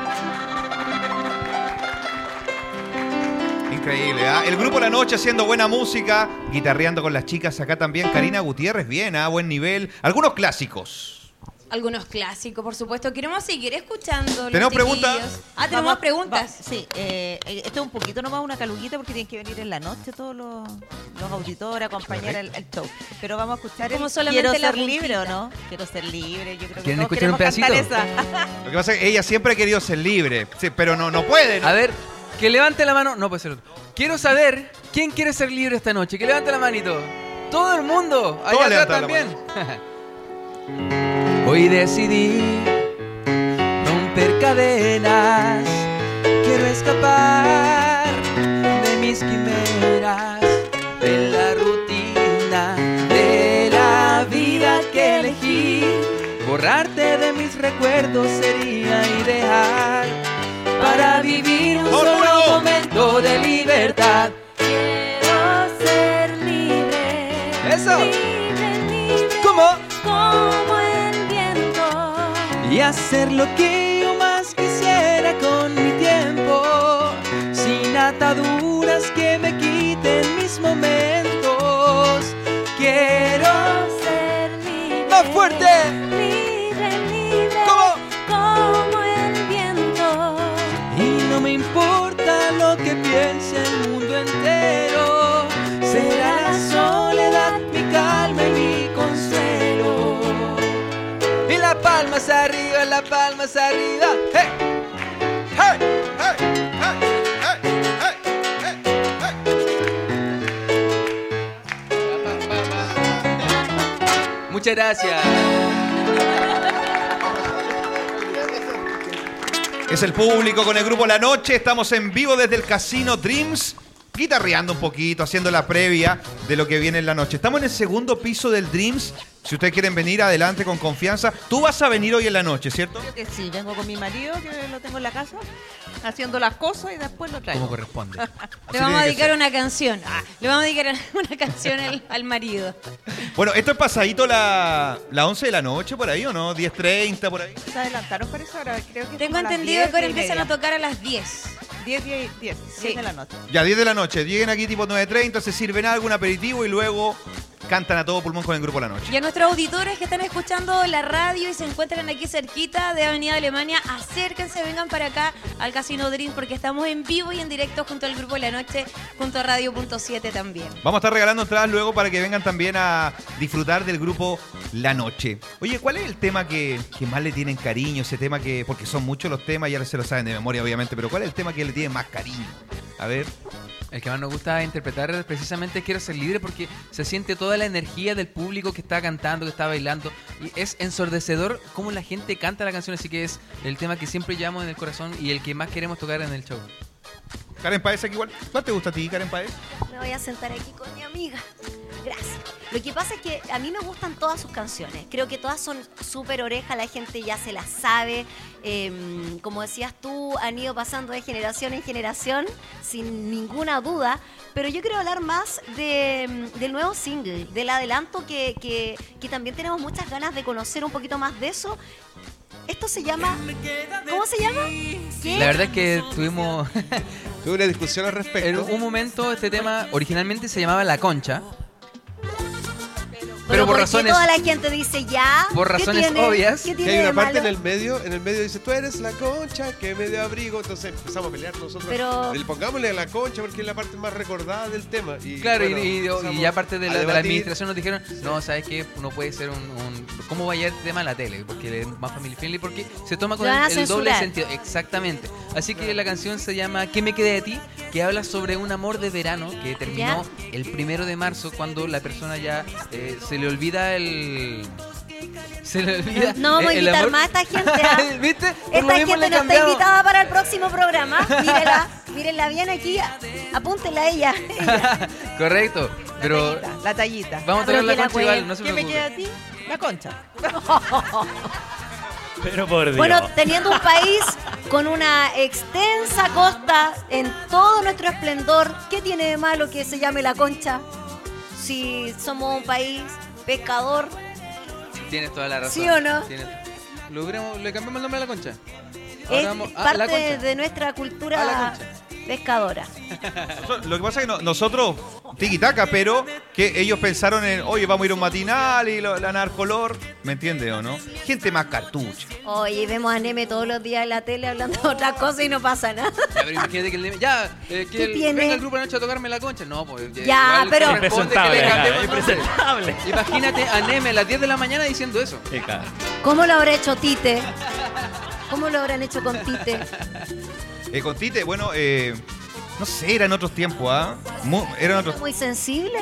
Increíble, ¿ah? El grupo La Noche haciendo buena música, guitarreando con las chicas acá también. Karina Gutiérrez, bien, ¿ah? Buen nivel. Algunos clásicos. Algunos clásicos, por supuesto. Queremos seguir escuchando. ¿Tenemos los preguntas? chiquillos. Ah, tenemos Vamos- preguntas. va- sí, eh, eh, esto es un poquito nomás una caluguita porque tienen que venir en la noche todos los, los auditores a acompañar el, el show. Pero vamos a escuchar el Como solamente Quiero la ser libre o puntita. no. Quiero ser libre. Yo creo que ¿Quieren todos escuchar un queremos cantar pedacito? esa. Lo que pasa es que ella siempre ha querido ser libre, sí, pero no, no puede. ¿no? A ver, que levante la mano. No puede ser otro. Quiero saber quién quiere ser libre esta noche. Que levante la manito. Todo el mundo. Allá Todos atrás levantan la también. Hoy decidí romper cadenas. Quiero escapar de mis quimeras, de la rutina, de la vida que elegí. Borrarte de mis recuerdos sería ideal para vivir un solo momento de libertad. Quiero ser libre. Eso. Libre, libre. ¿Cómo? Como el viento. Y hacer lo que yo más quisiera con mi tiempo, sin ataduras que me quiten mis momentos. Quiero ser libre. más fuerte. Libre, libre. ¿Cómo? Como el viento. Y no me importa lo que piense el mundo entero. Será la soledad mi calma y mi consuelo. Y las palmas arriba, las palmas arriba. ¡Hey! ¡Hey! ¡Hey! ¡Hey! ¡Hey! ¡Hey! ¡Hey! Muchas gracias. Es el público con el grupo La Noche. Estamos en vivo desde el Casino Dreams, guitarreando un poquito, haciendo la previa de lo que viene en la noche. Estamos en el segundo piso del Dreams. Si ustedes quieren venir, adelante con confianza. Tú vas a venir hoy en la noche, ¿cierto? Creo que sí, vengo con mi marido, que lo tengo en la casa, haciendo las cosas y después lo traigo. Como corresponde. Le vamos a dedicar una canción. Ah, le vamos a dedicar una canción al, al marido. Bueno, esto es pasadito la, la once de la noche por ahí, ¿o no? diez treinta por ahí. Se adelantaron para eso, ahora creo que Tengo como a las entendido diez, que ahora diez y empiezan a media. tocar a las diez. diez, diez, diez, Sí. diez de la noche. Ya, diez de la noche. Lleguen aquí tipo nueve treinta, se sirven algo, un aperitivo y luego cantan a todo pulmón con el grupo La Noche. Y a nuestros auditores que están escuchando la radio y se encuentran aquí cerquita de Avenida Alemania, acérquense, vengan para acá al Casino Dreams porque estamos en vivo y en directo junto al grupo La Noche, junto a Radio Punto siete también. Vamos a estar regalando entradas luego para que vengan también a disfrutar del grupo La Noche. Oye, ¿cuál es el tema que, que más le tienen cariño? Ese tema que, porque son muchos los temas, ya se lo saben de memoria obviamente, pero ¿cuál es el tema que le tienen más cariño? A ver. El que más nos gusta interpretar es precisamente Quiero Ser Libre porque se siente toda la energía del público que está cantando, que está bailando. Y es ensordecedor cómo la gente canta la canción, así que es el tema que siempre llevamos en el corazón y el que más queremos tocar en el show. Karen Páez aquí igual. ¿Cuál te gusta a ti, Karen Páez? Me voy a sentar aquí con mi amiga. Gracias. Lo que pasa es que a mí me gustan todas sus canciones. Creo que todas son súper oreja, la gente ya se las sabe. Eh, como decías tú, han ido pasando de generación en generación, sin ninguna duda. Pero yo quiero hablar más de, del nuevo single, del adelanto que, que, que también tenemos muchas ganas de conocer un poquito más de eso. Esto se llama... ¿Cómo se llama? ¿Qué? La verdad es que tuvimos... Tuve una discusión al respecto. En un momento este tema originalmente se llamaba La Concha. Pero, Pero por ¿por qué razones... toda la gente dice ya? Por ¿Qué razones tiene? obvias. ¿Qué Que tiene hay una de parte en malo? el medio, en el medio dice, tú eres la concha que me dio abrigo. Entonces empezamos a pelear nosotros. Pero- El pongámosle a la concha porque es la parte más recordada del tema. Y, Claro, y- bueno, y, y, empezamos ya aparte de a la, de la debatir. administración nos dijeron, no, ¿sabes qué? No puede ser un, un- ¿Cómo va a llegar este tema a la tele? Porque es más family friendly, porque se toma con Lo van a el, el doble censurar. sentido. Exactamente. Así que la canción se llama ¿Qué me queda de ti? Que habla sobre un amor de verano que terminó el primero de marzo cuando la persona ya eh, se le olvida el... Se le olvida No vamos a el invitar amor. más a esta gente. ¿ah? ¿Viste? Por lo Esta mismo gente le no está cambiamos. invitada para el próximo programa. Mírela, mírenla bien aquí. Apúntenla a ella. Correcto. Pero La tallita. vamos a Pero tocar la que la concha igual, cuelgue. no se ¿Qué me preocupe. queda a ti? La concha. Pero por Dios. Bueno, teniendo un país con una extensa costa en todo nuestro esplendor, ¿qué tiene de malo que se llame La Concha? Si somos un país pescador. Tienes toda la razón. ¿Sí o no? Tienes- ¿Le, hubiéramos- le cambiamos el nombre a la concha? Es Ahora vamos- ah, parte la concha. de nuestra A la cultura concha. pescadora. Lo que pasa es que no- nosotros, tiki-taka, pero que ellos pensaron en, oye, vamos a ir a un matinal y lo, la narcolor, ¿me entiendes o no? Gente más cartucha. Oye, vemos a Neme todos los días en la tele hablando de otras cosas y no pasa nada. Ya, pero imagínate que el neme- ya, eh, que ¿Qué el, tiene? venga el grupo de la noche a tocarme la concha. No, pues Ya, igual pero- corresponde que le Impresentable, cambiemos ya, el nombre. impresentable. Imagínate a Neme a las diez de la mañana diciendo eso. Qué cara. ¿Cómo lo habrá hecho Tite? ¿Cómo lo habrán hecho con Tite? Eh, con Tite, bueno, eh, no sé, eran otros tiempos, ¿ah? Mu- Eran otros... ¿Muy sensible?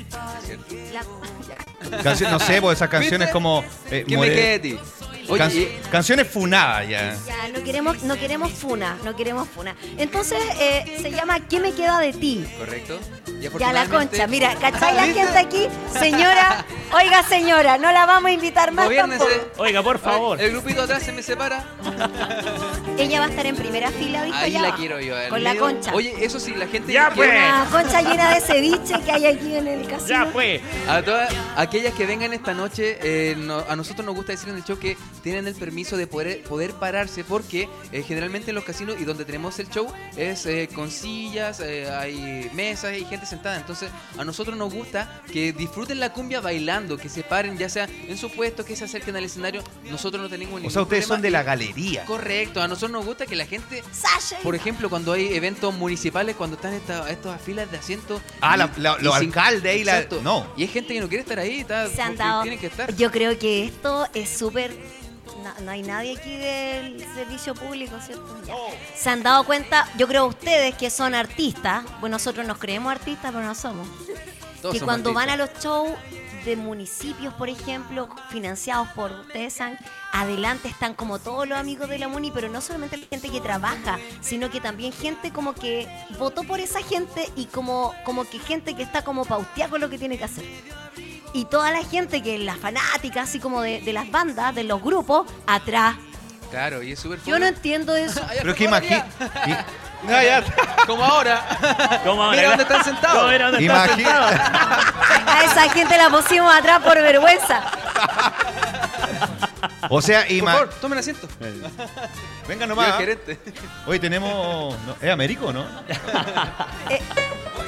La- Cancio- no sé, pues esas canciones ¿Viste? como... eh, ¿Qué me more- queda de ti? Oye, can- y- canciones funadas ya. Ya, no queremos, no queremos funa, no queremos funa. Entonces, eh, se llama ¿Qué me queda de ti? correcto. Y Ya la afortunadamente- concha, mira, ¿cachai la ¿Viste? gente aquí? Señora, oiga señora, no la vamos a invitar más Gobiérnese. tampoco. Oiga, por favor. El grupito atrás se me separa. Ella va a estar en primera fila, dijo Ahí ya. la quiero yo. al Con la medio. concha. Oye, eso sí, la gente... Ya, que- pues. Una concha llena de ceviche que hay aquí en el casino. Ya fue. A todas aquellas que vengan esta noche, eh, no- a nosotros nos gusta decir en el show que tienen el permiso de poder, poder pararse porque eh, generalmente en los casinos y donde tenemos el show es eh, con sillas, eh, hay mesas y gente sentada. Entonces a nosotros nos gusta que disfruten la cumbia bailando, que se paren ya sea en su puesto, que se acerquen al escenario. Nosotros no tenemos ningún O sea, ustedes problema. son de la galería. Correcto, a nosotros nos gusta que la gente, Sasha. por ejemplo, cuando hay eventos municipales, cuando están esta- estas filas de asientos. Ah, y- la- la- y los sin- alcaldes y la... Exacto. No. Y hay gente que no quiere estar ahí, está, Se han porque dado. tienen que estar. Yo creo que esto es súper. No, no hay nadie aquí del servicio público, ¿cierto? Ya. Se han dado cuenta, yo creo ustedes que son artistas, bueno, nosotros nos creemos artistas, pero no somos. Todos que somos cuando van a artistas. los shows de municipios, por ejemplo, financiados por ustedes, saben, adelante están como todos los amigos de la Muni, pero no solamente la gente que trabaja, sino que también gente como que votó por esa gente y como, como que gente que está como pauteada con lo que tiene que hacer. Y toda la gente que es la fanática, así como de, de las bandas, de los grupos, atrás. Claro, y es súper Yo no entiendo eso. Pero es que imagínate... Ya, ya. Como ahora. ¿Cómo ahora? Mira dónde están sentados. ¿Cómo era dónde están Imagi- sentados? A esa gente la pusimos atrás por vergüenza. O sea, Por ima- favor, tomen asiento. Venga Yo, nomás. gerente. Hoy tenemos... no, ¿Es Américo, no? Eh,